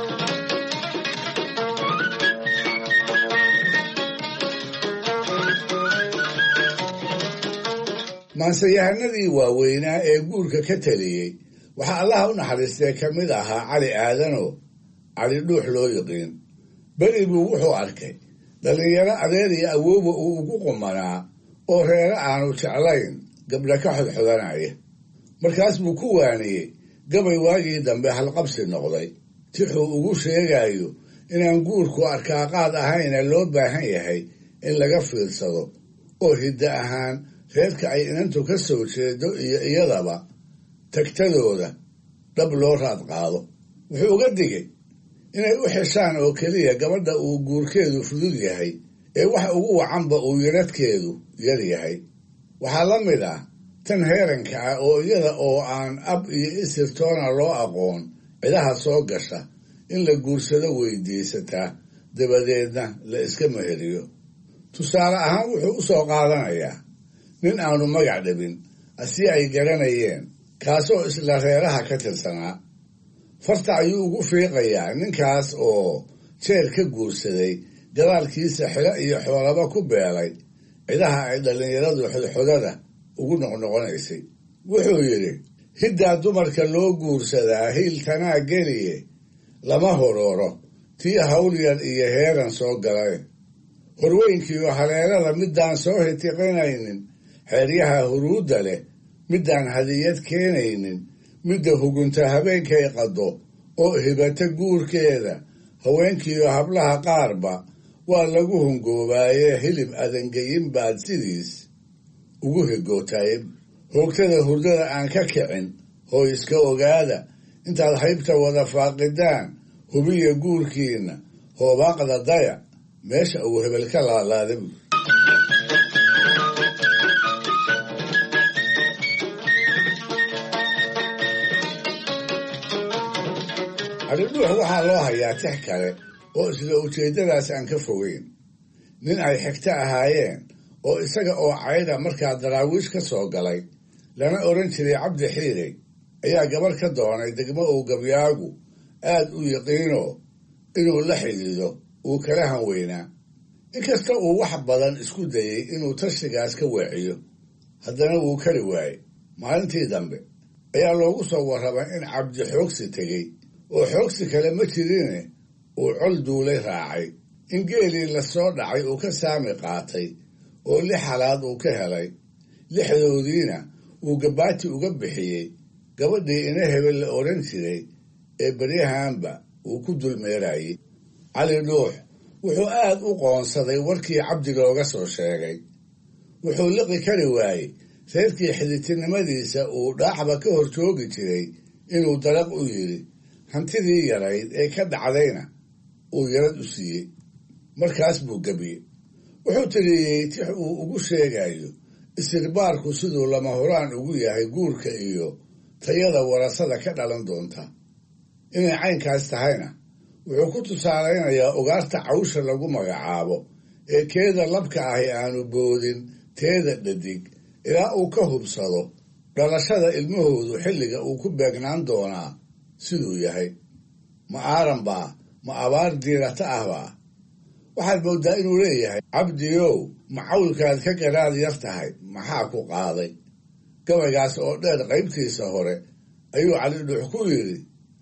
maanseyahanadii waaweynaa ee guurka ka taliyey waxaa allaha u naxariistee ka mid ahaa cali aadano cali dhuux loo yiqiin beri buu wuxuu arkay dhallinyaro adeer iyo awooba uu ugu qumanaa oo reere aanu jeclayn gabdha ka xodxodanaya markaas buu ku waaniyey gabay waagii dambe halqabsi noqday tixuu ugu sheegayo inaan guurku arkaaqaad ahayna loo baahan yahay in laga fiirsado oo hiddo ahaan reerka ay inantu ka soo jeedo iyo iyadaba tagtadooda dhab loo raad qaado wuxuu uga digay inay u xeshaan oo keliya gabadha uu guurkeedu fudud yahay ee wax ugu wacanba uu yaradhkeedu yar yahay waxaa la mid ah tan heeranka ah oo iyada oo aan ab iyo isirtoona loo aqoon cidaha soo gasha in la guursado weydiisataa dabadeedna la iska meheriyo tusaale ahaan wuxuu u soo qaadanayaa nin aanu magac dhabin asi ay garanayeen kaasoo isla reeraha ka tirsanaa farta ayuu ugu fiiqayaa ninkaas oo jeer ka guursaday gadaalkiisa xilo iyo xoolaba ku beelay cidaha ay dhallinyaradu xodxodada ugu noqnoqonaysay wuxuu yidhi hiddaa dumarka loo guursadaa hiiltanaa geliye lama horooro tii hawlyar iyo heeran soo galay horweynkiiyo haleelada middaan soo hitiqinaynin xeeryaha huruudda leh middaan hadiyad keenaynin midda hugunta habeenkay qaddo oo hibata guurkeeda haweenkiiyo hablaha qaarba waa lagu hungoobaaye hilib adangeyin baad sidiis ugu higootaye hoogtada hurdada aan ka kicin hoo iska ogaada intaad haybta wada faaqidaan hubiya guurkiinna hoobaaqda daya meesha uu hebel ka laalaada buur calidhuux waxaa loo hayaa tix kale oo isla ujeeddadaas aan ka fogeyn. nin ay xigto ahaayeen oo isaga oo cayda markaa daraawiish ka soo galay lana odhan jiray cabdi xiirey ayaa gabarh ka doonay degmo uu gabyaagu aad u yaqiino inuu la xidhiido uu kala hanweynaa. inkasta uu wax badan isku dayey inuu tashigaas ka weeciyo, haddana wuu kari waayey. maalintii dambe ayaa loogu soo warramay in cabdi xoogsi tegey, oo xoogsi kale ma jirine uu col duulay raacay, in geelii la soo dhacay uu ka saami qaatay oo lix halaad uu ka helay, lixdoodiina uu gabaati uga bixiyey gabadhii ina hebel la odhan jiray ee beryahaanba uu ku dulmeerayey. cali dhuux wuxuu aad u qoonsaday warkii cabdi looga soo sheegay. wuxuu liqi kari waayey reerkii xidhitinimadiisa uu dhaacba ka hor joogi jiray inuu daraq u yidhi, hantidii yarayd ee ka dhacdayna uu yarad u siiyey. markaas buu gebiyey. wuxuu tiriyey tix uu ugu sheegayo istirbaarku siduu lama horaan ugu yahay guurka iyo tayada warasada ka dhalan doonta. inay caynkaas tahayna wuxuu ku tusaalaynayaa ugaarta cawsha lagu magacaabo ee keeda labka ahi aanu boodin teeda dhadig ilaa uu ka hubsado dhalashada ilmahoodu xilliga uu ku beegnaan doonaa siduu yahay. ma aaran baa, ma abaar diirata ah baa? waxaad mooddaa inuu leeyahay, cabdiyow ma cawlkaad ka garaad yar tahay maxaa ku qaaday? gabaygaas oo dheer qaybtiisa hore ayuu calidhuux ku yidhi,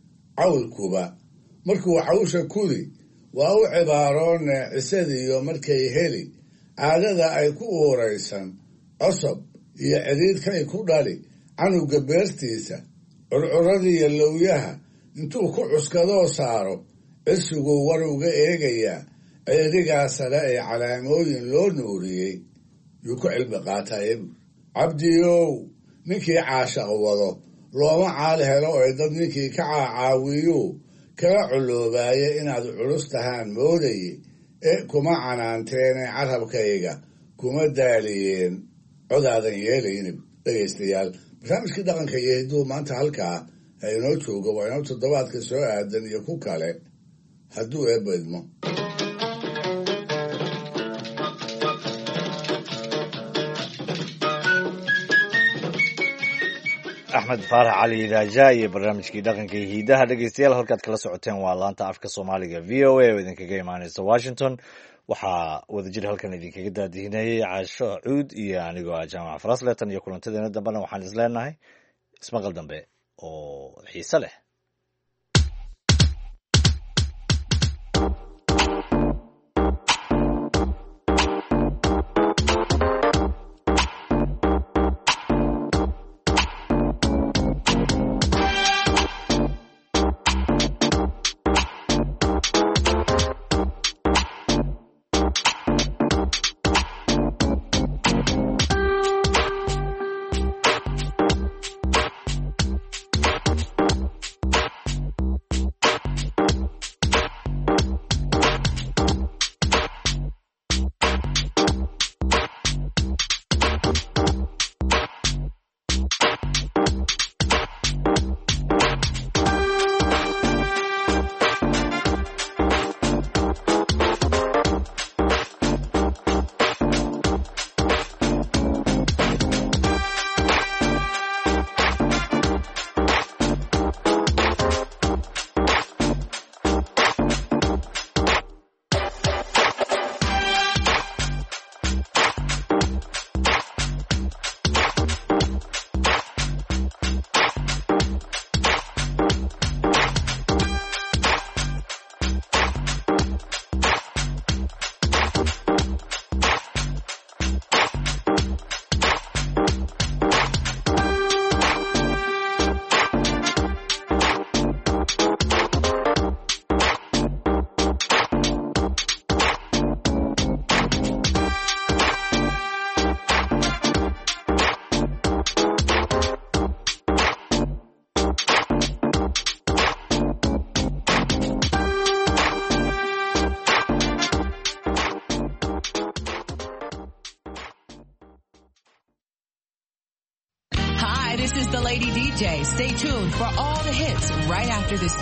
cawlkuba markuu cawsha kudi waa u cibaaroone cisadiyo markay heli caadada ay ku uuraysan cosob iyo cidhiidhkay ku dhali canuga beertiisa curcuradiiyo lowyaha intuu ku cuskadoo saaro cisiguu war uga eegayaa ceerigaa sare ee calaamooyin loo nuuriyey yuu ku cilmi qaataye. cabdiyow ninkii caashaq wado looma caal helo ee dad ninkii ka caacaawiyu kala culoobaaya inaad culus tahaan moodaye ee kuma canaanteene carabkayga kuma daaliyeen codaadan yeelaynib. dhegaystayaal, barnaamijkii dhaqanka iyo hidduu maanta halkaa ha inoo joogo. waa inoo toddobaadka soo aadan iyo ku kale hadduu eebba idmo. axmed faarax cali idaaja iyo barnaamijkii dhaqanka iyo hiidaha. dhegeystayaal, halkaad kala socoteen waa laanta afka soomaaliga v o a oo idinkaga imaaneysa washington. waxaa wadajir halkan idinkaga daadihinayay caasho cuud iyo anigoo ah jaamac farasletan iyo kulantadeena dambena waxaan isleenahay ismaqal dambe oo xiise leh. This is the Lady D J. Stay tuned for all the hits right after this.